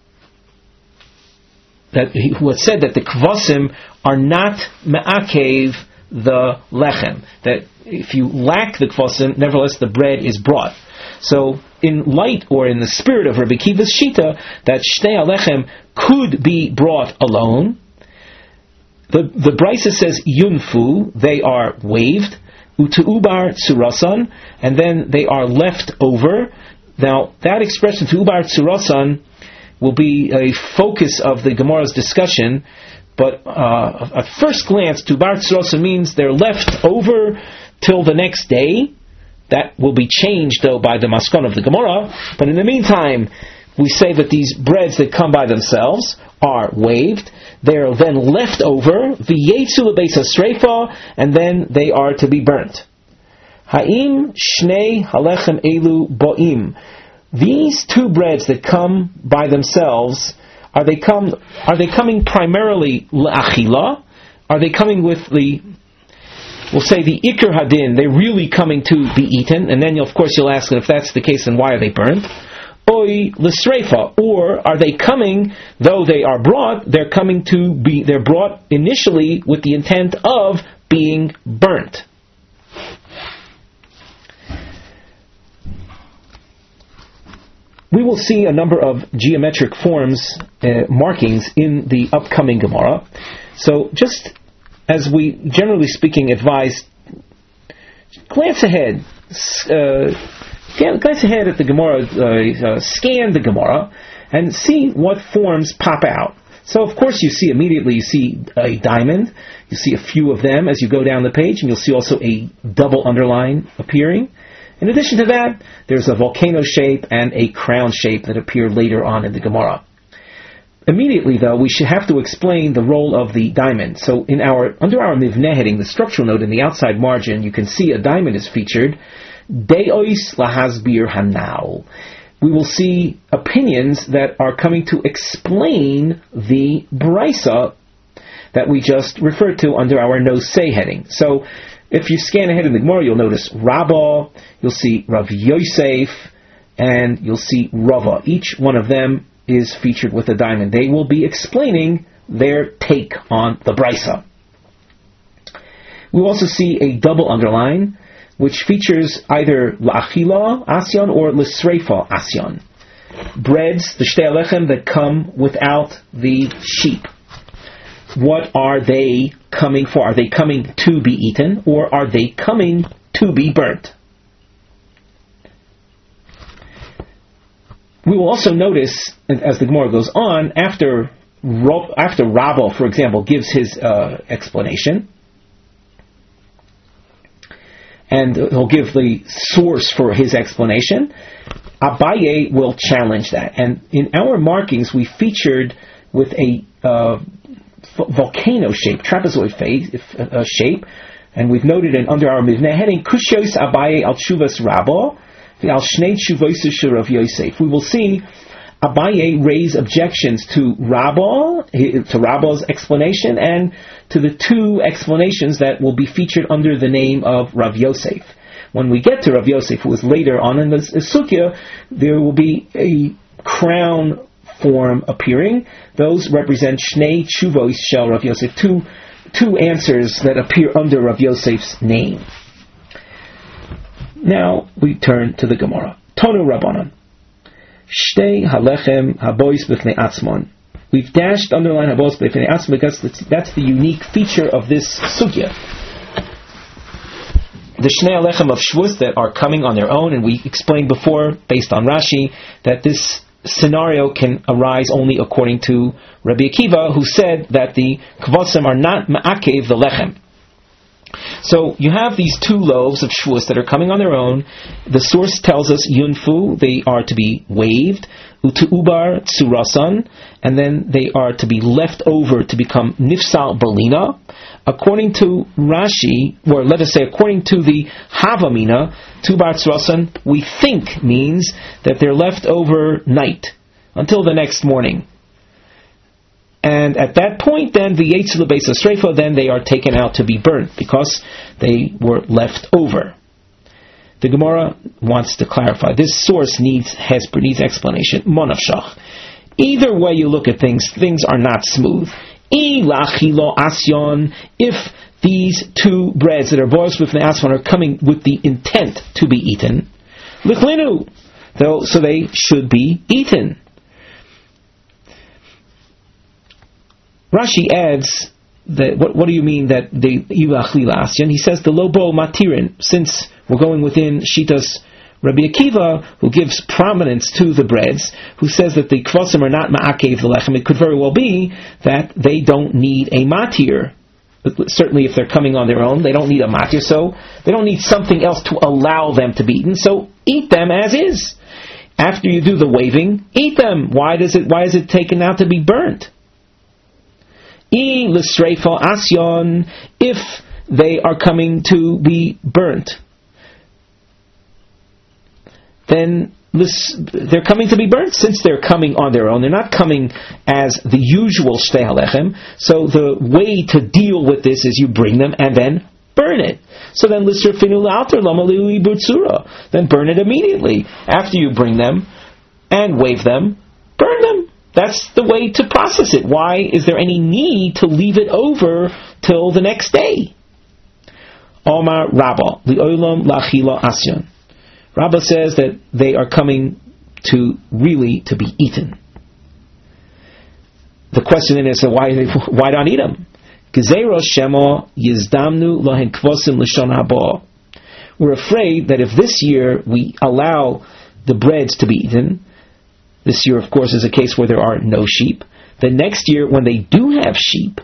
[SPEAKER 1] that he who had said that the kvasim are not me'akev the lechem, that if you lack the kvasim, nevertheless the bread is brought. So, in light or in the spirit of Rabbi Akiva's shita, that shnei alechem could be brought alone, the the Braisa says yunfu, they are waved, u'tu'ubar tsurasan, and then they are left over. Now, that expression tu'ubar tsurasan will be a focus of the Gemara's discussion, but uh, at first glance, tu'ubar tsurasan means they're left over till the next day. That will be changed, though, by the maskon of the Gemara. But in the meantime, we say that these breads that come by themselves are waved. They are then left over, v'yetzu lebeis hasreifa, and then they are to be burnt. Ha'im shnei halechem elu bo'im. These two breads that come by themselves, are they come? Are they coming primarily le'achila? Are they coming with the, we'll say the Iker Hadin, they're really coming to be eaten, and then you'll, of course you'll ask, if that's the case, then why are they burnt? Oi l'sreifa, or are they coming, though they are brought, they're coming to be, they're brought initially with the intent of being burnt. We will see a number of geometric forms, uh, markings in the upcoming Gemara. So just as we, generally speaking, advise, glance ahead, uh, glance ahead at the Gemara, uh, uh, scan the Gemara, and see what forms pop out. So, of course, you see immediately, you see a diamond, you see a few of them as you go down the page, and you'll see also a double underline appearing. In addition to that, there's a volcano shape and a crown shape that appear later on in the Gemara. Immediately, though, we should have to explain the role of the diamond. So, in our under our mivneh heading, the structural note in the outside margin, you can see a diamond is featured. De'ois lahasbir hanau. We will see opinions that are coming to explain the Braisa that we just referred to under our Nosei heading. So, if you scan ahead in the Gemara, you'll notice Rabbah, you'll see Rav Yosef, and you'll see Rava. Each one of them is featured with a diamond. They will be explaining their take on the Braisa. We will also see a double underline, which features either La'achila Asyan or L'sreifa Asyan. Breads, the Shtei Alechem, that come without the sheep. What are they coming for? Are they coming to be eaten, or are they coming to be burnt? We will also notice, as the Gemara goes on, after after Rabbah, for example, gives his uh, explanation, and he'll give the source for his explanation, Abaye will challenge that. And in our markings, we featured with a uh, volcano shape, trapezoid face, uh, shape, and we've noted in under our mivneh heading, Kushos Abaye al Tshuvas Rabbah, the al Shnei Tshuvos Rav Yosef. We will see Abaye raise objections to Rabbah, to Rabbah's explanation, and to the two explanations that will be featured under the name of Rav Yosef. When we get to Rav Yosef, who is later on in the Sukya, there will be a crown form appearing. Those represent Shnei Tshuvos Shel Rav Yosef, two, two answers that appear under Rav Yosef's name. Now we turn to the Gemara. Tonu Rabbanan. Shtei halechem habois b'fnei atzmon. We've dashed underline habois b'fnei atzmon because that's, that's the unique feature of this sugya. The Shnei halechem of Shavuos that are coming on their own, and we explained before, based on Rashi, that this scenario can arise only according to Rabbi Akiva, who said that the kvasim are not ma'akev the lechem. So you have these two loaves of Shavuos that are coming on their own. The source tells us yunfu, they are to be waved, utu'ubar tsurasan, and then they are to be left over to become nifsal balina. According to Rashi, or let us say according to the Havamina, tubar tsurasan, we think means that they're left overnight until the next morning. And at that point, then the Yetzu L'Beis HaSreifa, then they are taken out to be burnt because they were left over. The Gemara wants to clarify. This source needs has needs explanation. Monafshach. Either way you look at things, things are not smooth. Ilachilo asyon. If these two breads that are boils with the asyon are coming with the intent to be eaten, lichlinu, so they should be eaten. Rashi adds that what, what do you mean that the ilachila asyan? He says the lobo matirin, since we're going within Shitas Rabbi Akiva, who gives prominence to the breads, who says that the kvasim are not ma'akev the lechem. It could very well be that they don't need a matir. But certainly if they're coming on their own, they don't need a matir, so they don't need something else to allow them to be eaten, so eat them as is. After you do the waving, eat them. Why does it, why is it taken out to be burnt? I l'sreifa asyon, if they are coming to be burnt, then this, they're coming to be burnt. Since they're coming on their own, they're not coming as the usual shtei halechem. So the way to deal with this is you bring them and then burn it. So then l'srefinu l'alter l'amaliu ibutzura, then burn it immediately after you bring them and wave them. Burn them. That's the way to process it. Why is there any need to leave it over till the next day? Omar Rabba li'olam la'achila asyon. Rabba says that they are coming to really to be eaten. The question then is, so why why don't eat them? Gezeiros shemo yizdamnu lahen kvosim l'shon haba. We're afraid that if this year we allow the breads to be eaten, this year, of course, is a case where there are no sheep. The next year, when they do have sheep,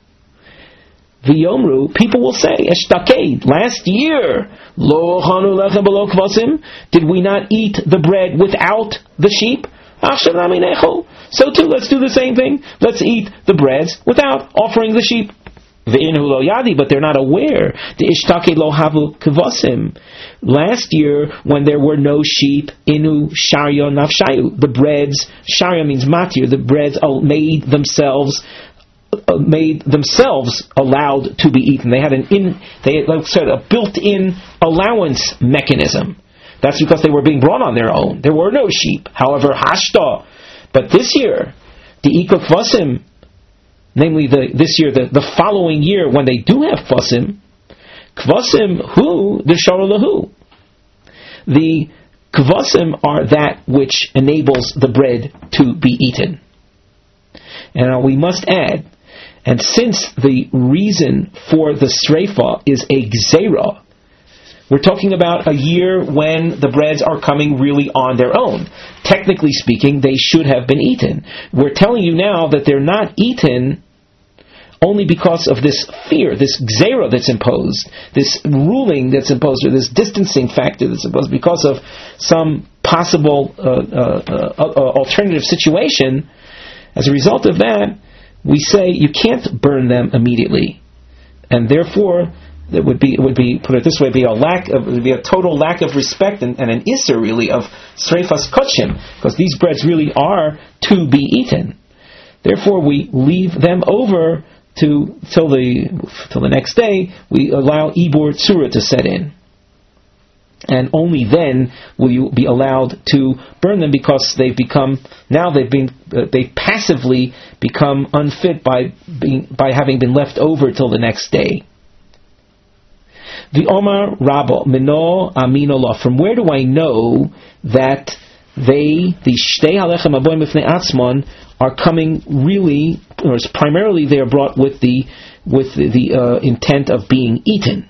[SPEAKER 1] v'yomru, people will say, Eshtakei, last year, lo chanu lechem b'lo kvasim, did we not eat the bread without the sheep? Achshav nami nechol. So too, let's do the same thing. Let's eat the breads without offering the sheep. V'inhu lo yadi, but they're not aware. The ishtakei lo havu kvasim. Last year, when there were no sheep, inu sharyo nafshayu, the breads, sharyo means matir, the breads made themselves made themselves allowed to be eaten. They had an in, they had, like I said, a built-in allowance mechanism. That's because they were being brought on their own. There were no sheep. However, hashta. But this year, the ika kvasim, namely the this year, the, the following year, when they do have kvasim, kvasim hu the sharolahu. The kvasim are that which enables the bread to be eaten. And now we must add, and since the reason for the sreifa is a gzeira, we're talking about a year when the breads are coming really on their own. Technically speaking, they should have been eaten. We're telling you now that they're not eaten only because of this fear, this gzeira that's imposed, this ruling that's imposed, or this distancing factor that's imposed, because of some possible uh, uh, uh, uh, alternative situation. As a result of that, we say you can't burn them immediately, and therefore it would be, it would be, put it this way, be a lack of, it would be a total lack of respect and, and an isser really of sreifas kotshim, because these breads really are to be eaten. Therefore, we leave them over to till the till the next day. We allow ibur tsura to set in. and only then will you be allowed to burn them, because they've become, now they've been, uh, they passively become unfit by being, by having been left over till the next day. The Omar Rabba Mino Aminollah. From where do I know that they, the Shtei Halechem Aboim B'fnei Atzmon, are coming really, or primarily they are brought with the with the, the uh, intent of being eaten?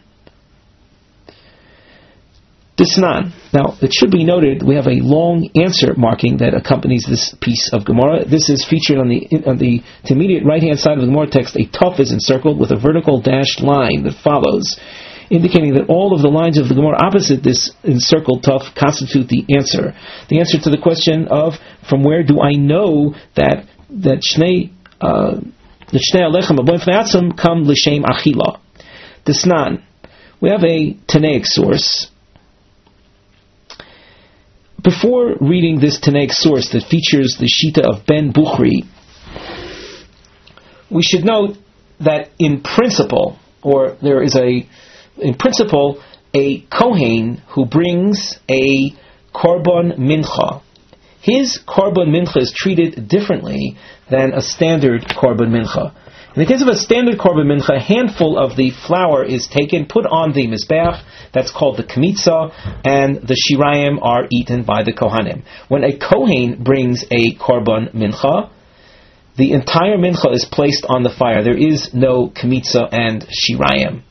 [SPEAKER 1] Disnan. Now, it should be noted, we have a long answer marking that accompanies this piece of Gemara. This is featured on the on the, the immediate right-hand side of the Gemara text. A tuf is encircled with a vertical dashed line that follows, indicating that all of the lines of the Gemara opposite this encircled tuf constitute the answer. The answer to the question of, from where do I know that that Shnei uh, the Shnei Alechem Aboim B'fnei Atzmon come l'shem achila? Disnan. We have a Tanaic source. Before reading this Tanaic source that features the Shita of Ben Bukhri, we should note that in principle, or there is a, in principle, a Kohen who brings a Korban Mincha, his Korban Mincha is treated differently than a standard Korban Mincha. In the case of a standard Korban Mincha, a handful of the flour is taken, put on the Mizbeach, that's called the Kmitza, and the Shirayim are eaten by the Kohanim. When a Kohen brings a Korban Mincha, the entire Mincha is placed on the fire. There is no Kmitza and Shirayim.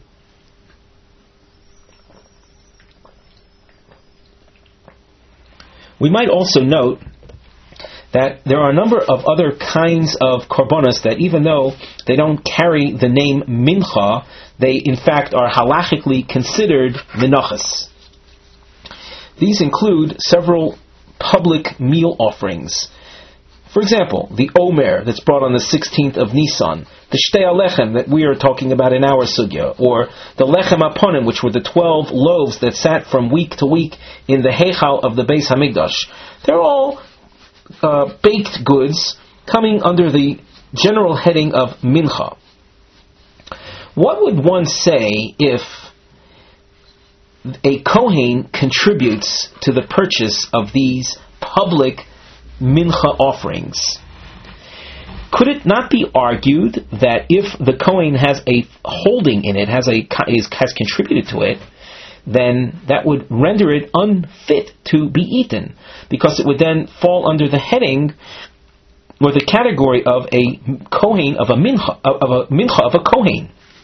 [SPEAKER 1] We might also note that there are a number of other kinds of korbanos that, even though they don't carry the name mincha, they in fact are halachically considered menachas. These include several public meal offerings. For example, the omer that's brought on the sixteenth of Nisan, the shtei alechem that we are talking about in our sugya, or the lechem aponim, which were the twelve loaves that sat from week to week in the heichal of the Beis Hamikdash. They're all Uh, baked goods coming under the general heading of mincha. What would one say if a Kohen contributes to the purchase of these public mincha offerings? Could it not be argued that if the Kohen has a holding in it, has a is, has contributed to it, then that would render it unfit to be eaten, because it would then fall under the heading or the category of a kohen of a mincha of a mincha of a kohen.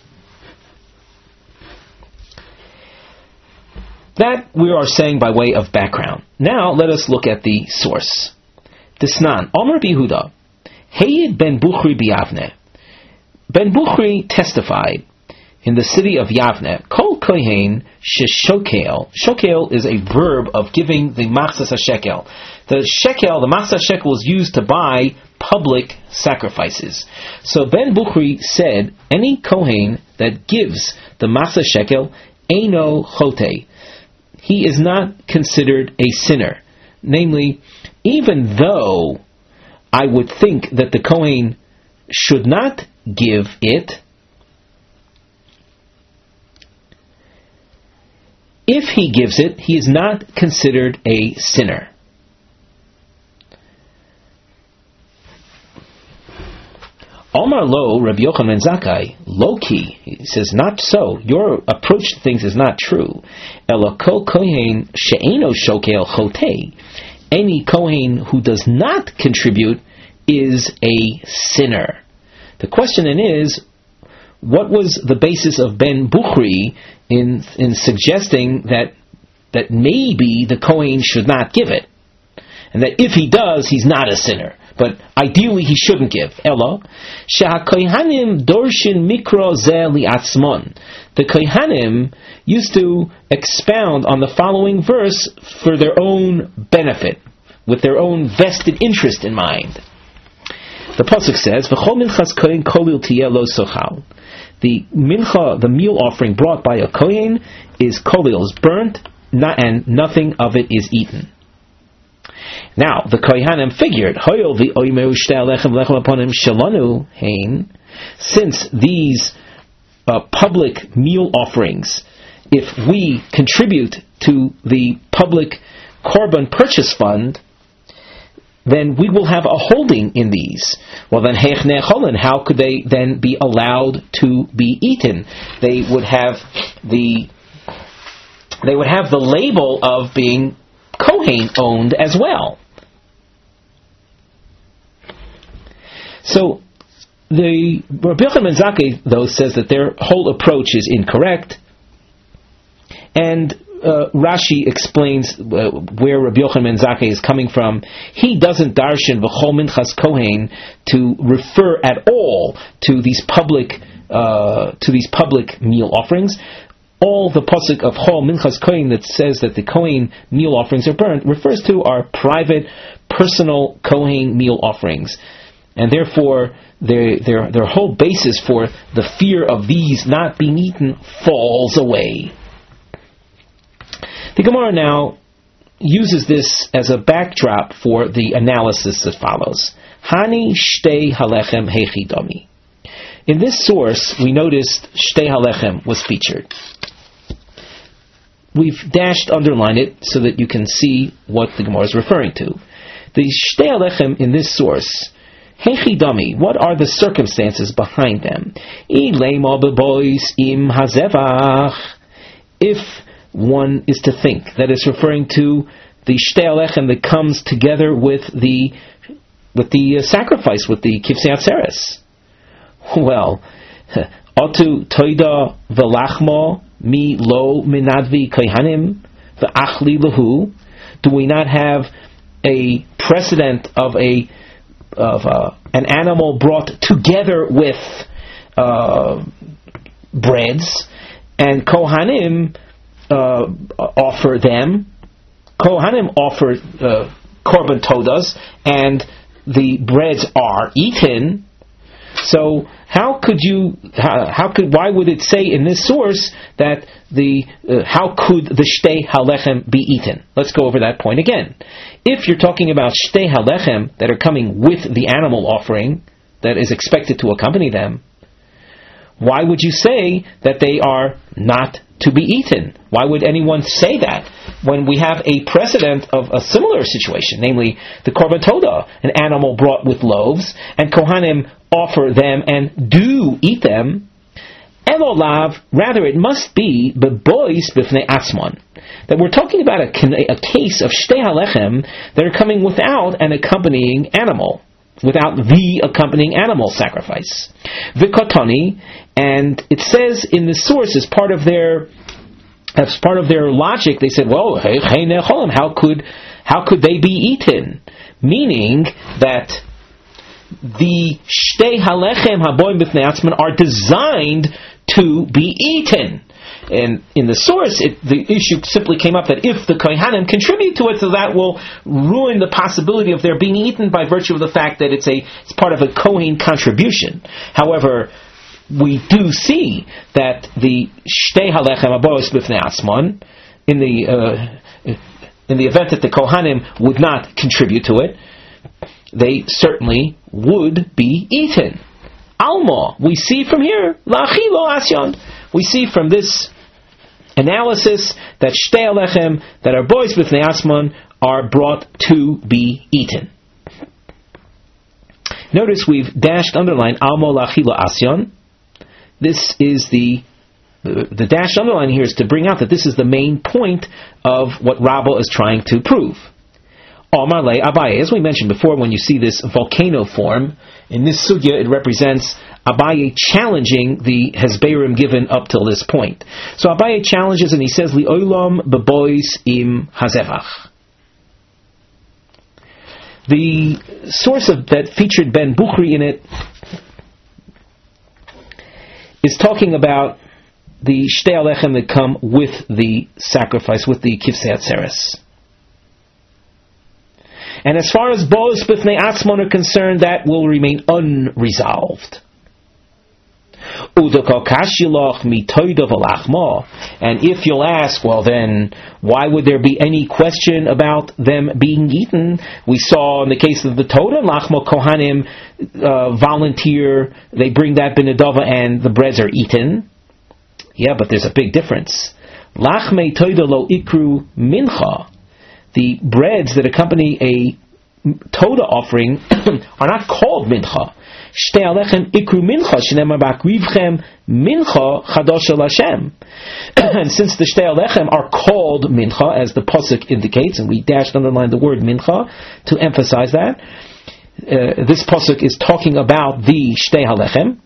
[SPEAKER 1] That we are saying by way of background. Now let us look at the source. Disnan Omer Bihuda Hayid Ben Bukhri Biyavne. Ben Bukhri testified in the city of Yavne, Kol Kohen Sheshokel. Shokel is a verb of giving the Machzas HaShekel. The shekel, the Machzas HaShekel, is used to buy public sacrifices. So Ben Bukhri said, any Kohen that gives the Machzas HaShekel, Eino Chote, he is not considered a sinner. Namely, even though I would think that the Kohen should not give it, if he gives it, he is not considered a sinner. Omar lo Rabbi Yochanan Zakkai, low-key, he says, not so. Your approach to things is not true. Ela kol kohen she'eno shokel chotei. Any kohen who does not contribute is a sinner. The question then is, what was the basis of Ben Bukhri in in suggesting that that maybe the Kohen should not give it, and that if he does, he's not a sinner, but ideally he shouldn't give? Elo shehakohanim dorshin mikro zeh liatzmon. The Kohanim used to expound on the following verse for their own benefit, with their own vested interest in mind. The pasuk says, "V'chol minchas kohen kolil tiyeh lo sochal." The mincha, the meal offering brought by a kohen, is kolil, is burnt, not, and nothing of it is eaten. Now, the kohanim figured, hoyol v'oimeu shtei alechem lechem aponim shelanu hein, since these uh, public meal offerings, if we contribute to the public Korban purchase fund, then we will have a holding in these. Well, then, how could they then be allowed to be eaten? They would have the they would have the label of being Kohen owned as well. So the Rabbi Yochanan ben Zakkai, though, says that their whole approach is incorrect, and Uh, Rashi explains uh, where Rabbi Yochanan ben Zakkai is coming from. He doesn't darshan v'chol minchas kohen to refer at all to these public uh, to these public meal offerings. All the pasuk of chol minchas kohen that says that the kohen meal offerings are burnt refers to our private, personal kohen meal offerings, and therefore their their their whole basis for the fear of these not being eaten falls away. The Gemara now uses this as a backdrop for the analysis that follows. Hani shtei halechem hechidami. In this source, we noticed shtei halechem was featured. We've dashed underline it so that you can see what the Gemara is referring to. The shtei halechem in this source, hechidami, what are the circumstances behind them? Ilema bebois im hazevach. If one is to think that it's referring to the shtei halechem that comes together with the with the uh, sacrifice, with the kivsei atzeres. Well, otu toida velachmo mi lo minadvi kohanim ve'achli lahu. Do we not have a precedent of a of uh, an animal brought together with uh, breads, and kohanim Uh, offer them. Kohanim offer uh, korban todas, and the breads are eaten. So how could you? How, how could? Why would it say in this source that the? Uh, how could the shtei halechem be eaten? Let's go over that point again. If you're talking about shtei halechem that are coming with the animal offering that is expected to accompany them, why would you say that they are not to be eaten? Why would anyone say that when we have a precedent of a similar situation, namely the korban todah, an animal brought with loaves, and kohanim offer them and do eat them? Elolav, rather it must be bebois b'fnei atzmon, that we're talking about a, a case of shtei halechem that are coming without an accompanying animal, without the accompanying animal sacrifice. Vikotani, and it says in the source as part of their as part of their logic, they said, well, hey, hey necholim, how could how could they be eaten? Meaning that the shtei halechem haboim b'fnei atzman are designed to be eaten. And in the source, it, the issue simply came up that if the kohanim contribute to it, so that will ruin the possibility of their being eaten by virtue of the fact that it's a it's part of a kohen contribution. However, we do see that the shtei halechem habois b'fnei atzman, in the uh, in the event that the kohanim would not contribute to it, they certainly would be eaten. Alma, we see from here, la'achilo asyon. We see from this analysis that shtei halechem that are boys b'fnei atzman are brought to be eaten. Notice we've dashed underline almo la'achilo asyon. This is the the dashed underline here is to bring out that this is the main point of what Rabbah is trying to prove. Omar le Abaye, as we mentioned before, when you see this volcano form in this sugya, it represents Abaye challenging the hesberim given up till this point. So Abaye challenges and he says, Li olam bebois im hazevach. The source of that featured Ben Bukhari in it is talking about the shtei halechem that come with the sacrifice, with the kivsei atzeres. And as far as boos b'fnei atzmon are concerned, that will remain unresolved. And if you'll ask, well then, why would there be any question about them being eaten? We saw in the case of the Todah, Lachmo Kohanim uh, volunteer, they bring that Benedava and the breads are eaten. Yeah, but there's a big difference. Lachmei toida lo ikru mincha. The breads that accompany a toda offering are not called mincha. Shtei alechem ikru mincha shenema bakrivchem mincha chadosh el Hashem. And since the shtei alechem are called mincha, as the pasuk indicates, and we dashed underline the word mincha to emphasize that, uh, this pasuk is talking about the shtei alechem.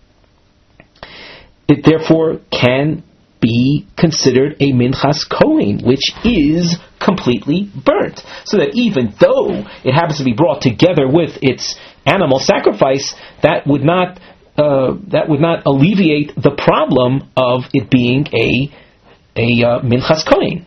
[SPEAKER 1] It therefore can be considered a minchas kohen, which is completely burnt. So that even though it happens to be brought together with its animal sacrifice, that would not uh, that would not alleviate the problem of it being a a uh, minchas kohen.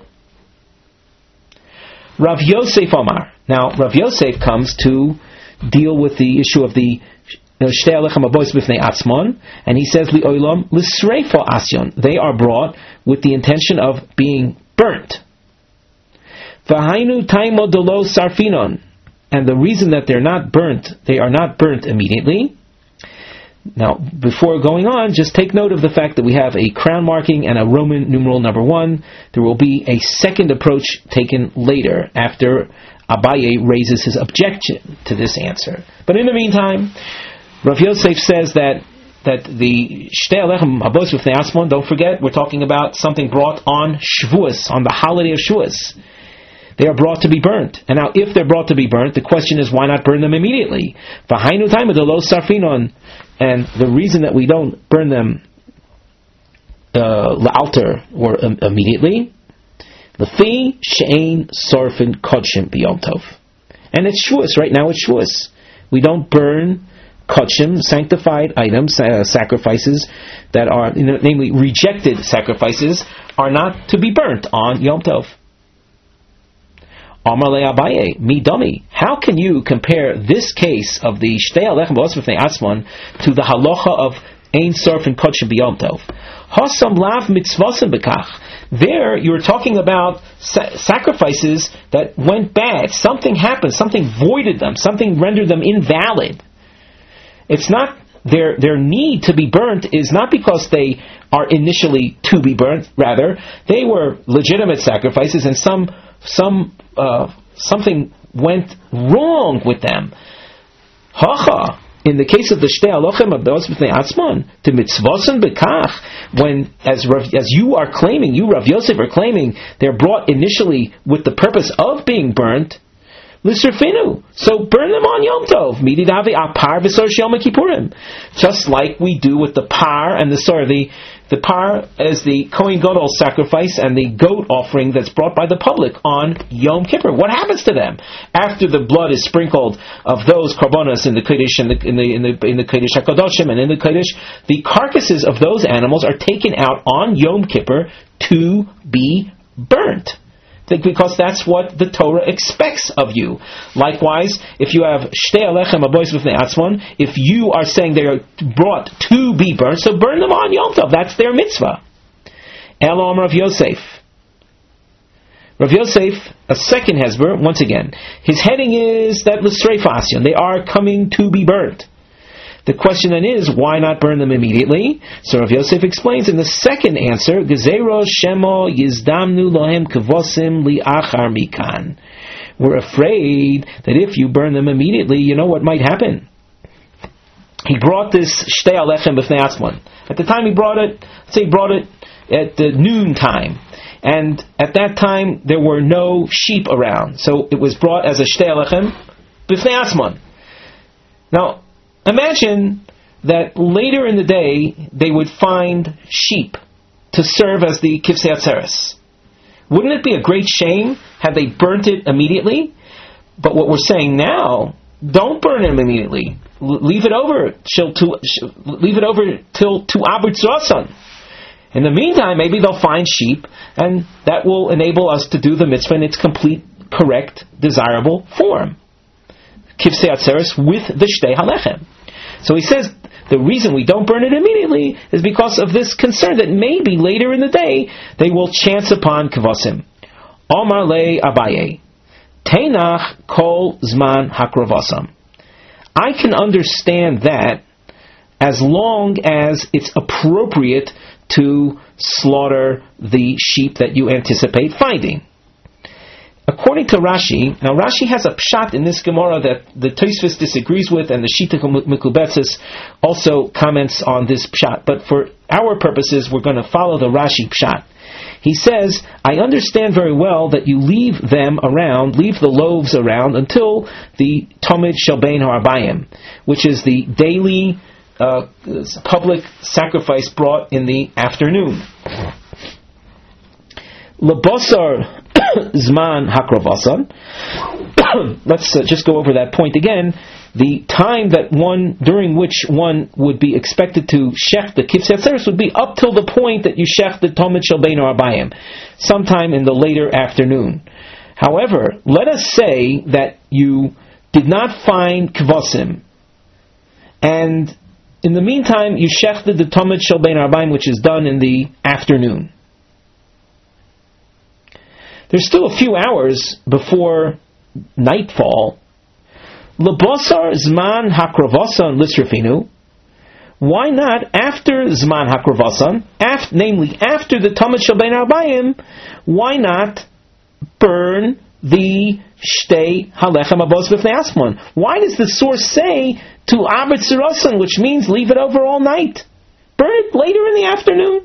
[SPEAKER 1] Rav Yosef Omar. Now Rav Yosef comes to deal with the issue of the Shtei alechem abois b'fnei atzmon, and he says li'olam l'sreifa asyon. They are brought with the intention of being burnt. V'hainu taimo delo sarfinon, and the reason that they're not burnt, they are not burnt immediately. Now, before going on, just take note of the fact that we have a crown marking and a Roman numeral number one. There will be a second approach taken later after Abaye raises his objection to this answer. But in the meantime, Rav Yosef says that that the Shtei alechem habos b'fnei atzmon, don't forget, we're talking about something brought on Shavuos, on the holiday of Shavuos. They are brought to be burnt. And now, if they're brought to be burnt, the question is, why not burn them immediately? V'hainu taima delo sarfinon, and the reason that we don't burn them uh, la'alter, or um, immediately, lefi she'ein sarfin kodshim b'yom tov. And it's Shavuos, right now it's Shavuos. We don't burn kodshim, sanctified items, uh, sacrifices that are, you know, namely rejected sacrifices, are not to be burnt on Yom Tov. Amar le Abaye, mi dami. How can you compare this case of the Shtei alechem b'os b'fnei atzmon to the halacha of ein sarf and kodshim b'Yom Tov? Hasam lav mitzvasim bekach. There, you're talking about sa- sacrifices that went bad. Something happened. Something voided them. Something rendered them invalid. It's not their their need to be burnt is not because they are initially to be burnt. Rather, they were legitimate sacrifices, and some some uh, something went wrong with them. Hacha. In the case of the Shtei alechem habos b'fnei atzmon, to mitzvasim bekach, when as Rav, as you are claiming, you Rav Yosef are claiming, they're brought initially with the purpose of being burnt. L'srefinu. So burn them on Yom Tov. Mididavi apar v'sor Yom Kippurim. Just like we do with the par and the sor. The, the par is the Kohen Gadol sacrifice and the goat offering that's brought by the public on Yom Kippur. What happens to them? After the blood is sprinkled of those karbonos in the Kodesh and the, in the, in the, in the Kodesh HaKadoshim and in the Kodesh, the carcasses of those animals are taken out on Yom Kippur to be burnt. Because that's what the Torah expects of you. Likewise, if you have Shtei alechem abois b'fnei atzmon, if you are saying they are brought to be burnt, so burn them on Yom Tov. That's their mitzvah. Elam Rav Yosef. Rav Yosef, a second hesber, once again. His heading is that l'sreif asyon, they are coming to be burnt. The question then is, why not burn them immediately? So Rav Yosef explains in the second answer, Gezero shemo yizdamnu lohem kavosim li'achar mikan. We're afraid that if you burn them immediately, you know what might happen. He brought this Shtei alechem b'fnei atzmon. At the time he brought it, let's say he brought it at the noon time. And at that time, there were no sheep around. So it was brought as a Shtei alechem b'fnei atzmon. Now, imagine that later in the day they would find sheep to serve as the kifsei atzeres. Wouldn't it be a great shame had they burnt it immediately? But what we're saying now, don't burn it immediately. L- leave it over till to sh- leave it over till to abur tzrasan. In the meantime, maybe they'll find sheep, and that will enable us to do the mitzvah in its complete, correct, desirable form. Kifsei atzeres with the Shtei halechem. So he says the reason we don't burn it immediately is because of this concern that maybe later in the day they will chance upon kavasim. Omar le Abaye, Teinach kol zman hakrovasam. I can understand that as long as it's appropriate to slaughter the sheep that you anticipate finding. According to Rashi, now Rashi has a pshat in this Gemara that the Tosfos disagrees with, and the Shita Mekubetzes also comments on this pshat. But for our purposes, we're going to follow the Rashi pshat. He says, I understand very well that you leave them around, leave the loaves around until the Tomid Shel Bein Ha'arbayim, which is the daily uh, public sacrifice brought in the afternoon. Lebasar Zman Hakravasan. Let's uh, just go over that point again. The time that one, during which one would be expected to shech the Kibtz Hatzeres would be up till the point that you shech the Tomid Shel Bein Ha'arbayim, sometime in the later afternoon. However, let us say that you did not find Kvasim, and in the meantime you shechted the Tomid Shel Bein Ha'arbayim, which is done in the afternoon. There's still a few hours before nightfall. Lebasar Zman Hakravasan Lisrafinu. Why not after Zman Hakravasan, after, namely after the Tomid Shel Bein Ha'arbayim, why not burn the Shtei Halechem Abos B'fnei Asman? Why does the source say to Abed Sirasan, which means leave it over all night? Burn it later in the afternoon?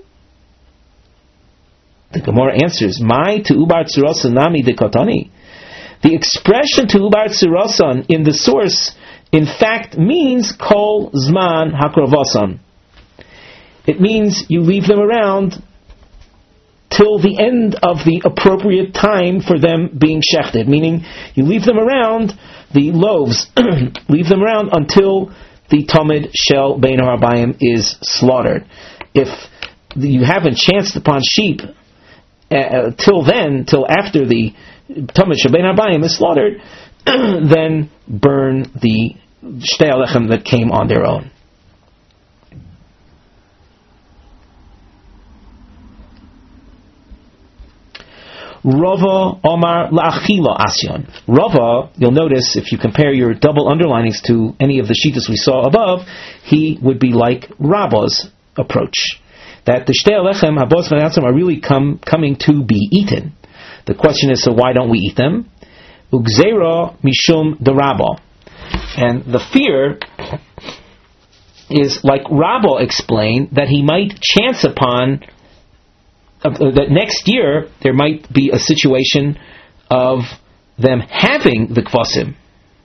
[SPEAKER 1] The Gemara answers, "My to ubar tzirasan nami dekatani." The expression to ubar tzirasan in the source, in fact, means kol zman hakravasan. It means you leave them around till the end of the appropriate time for them being shechted. Meaning, you leave them around, the loaves, leave them around until the Tomid Shel Bein Ha'arbayim is slaughtered. If you haven't chanced upon sheep Uh, till then, till after the Tomid Shel Bein Ha'arbayim is slaughtered, then burn the Shtei Halechem that came on their own. Rava Omar La'achila Asyan. Rava, you'll notice if you compare your double underlinings to any of the shitas we saw above, he would be like Rabba's approach. That the Shtei Halechem, Habos B'nei Asman, are really come, coming to be eaten. The question is, so why don't we eat them? Ugzeira Mishum de Rabba. And the fear is, like Rabba explained, that he might chance upon, uh, that next year there might be a situation of them having the Kvasim.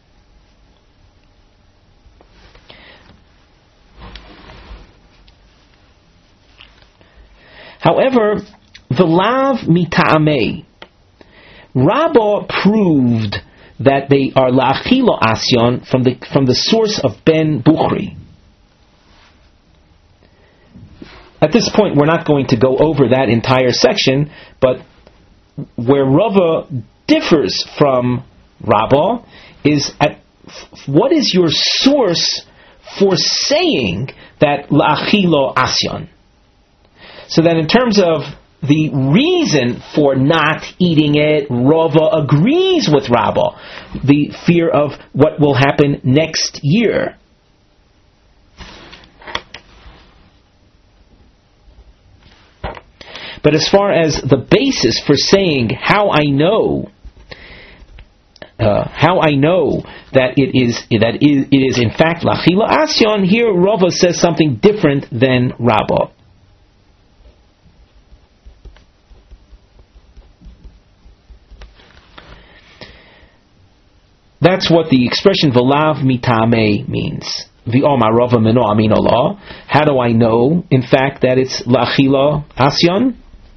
[SPEAKER 1] However, the Lav Mita'amei, Rabbah proved that they are La'achila Asyan from the from the source of Ben Bukhri. At this point, we're not going to go over that entire section, but where Rava differs from Rabbah is at what is your source for saying that La'achila Asyan? So that in terms of the reason for not eating it, Rava agrees with Rabbah, the fear of what will happen next year. But as far as the basis for saying how I know, uh, how I know that it is that it is in fact La'achila Asyan, here Rava says something different than Rabbah. That's what the expression V'lav Mitame means. V'omar Rava Mino Amin Allah. How do I know, in fact, that it's La'achila Asyan?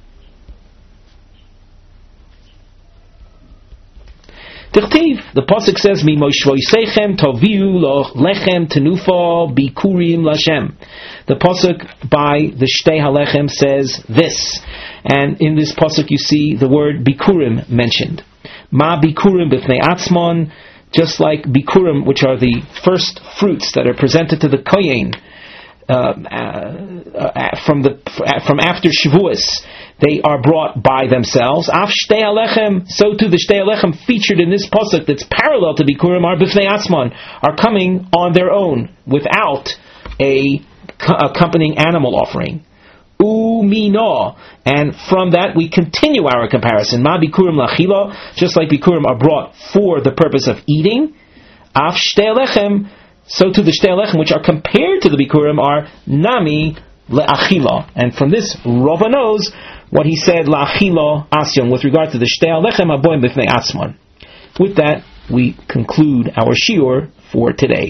[SPEAKER 1] Tichtiv, the pasuk says, "Mi moshvoisechem toviu lo lechem tenufa bikurim lashem." The pasuk by the Shtei Halechem says this, and in this pasuk you see the word bikurim mentioned. Ma bikurim b'fnei atzmon. Just like bikurim, which are the first fruits that are presented to the kohen uh, uh, from the from after Shavuos, they are brought by themselves. Af Shtei Halechem, so too the Shtei Halechem featured in this pasuk that's parallel to bikurim are b'fnei atzman, are coming on their own without a accompanying animal offering. Umino, and from that we continue our comparison. Ma bikurim lachila, just like bikurim are brought for the purpose of eating. Af shtei lechem, so to the shtei lechem which are compared to the bikurim are nami le'achila. And from this, Rava knows what he said la'achila asyon with regard to the shtei lechem aboim b'fnei atzman. With that, we conclude our shiur for today.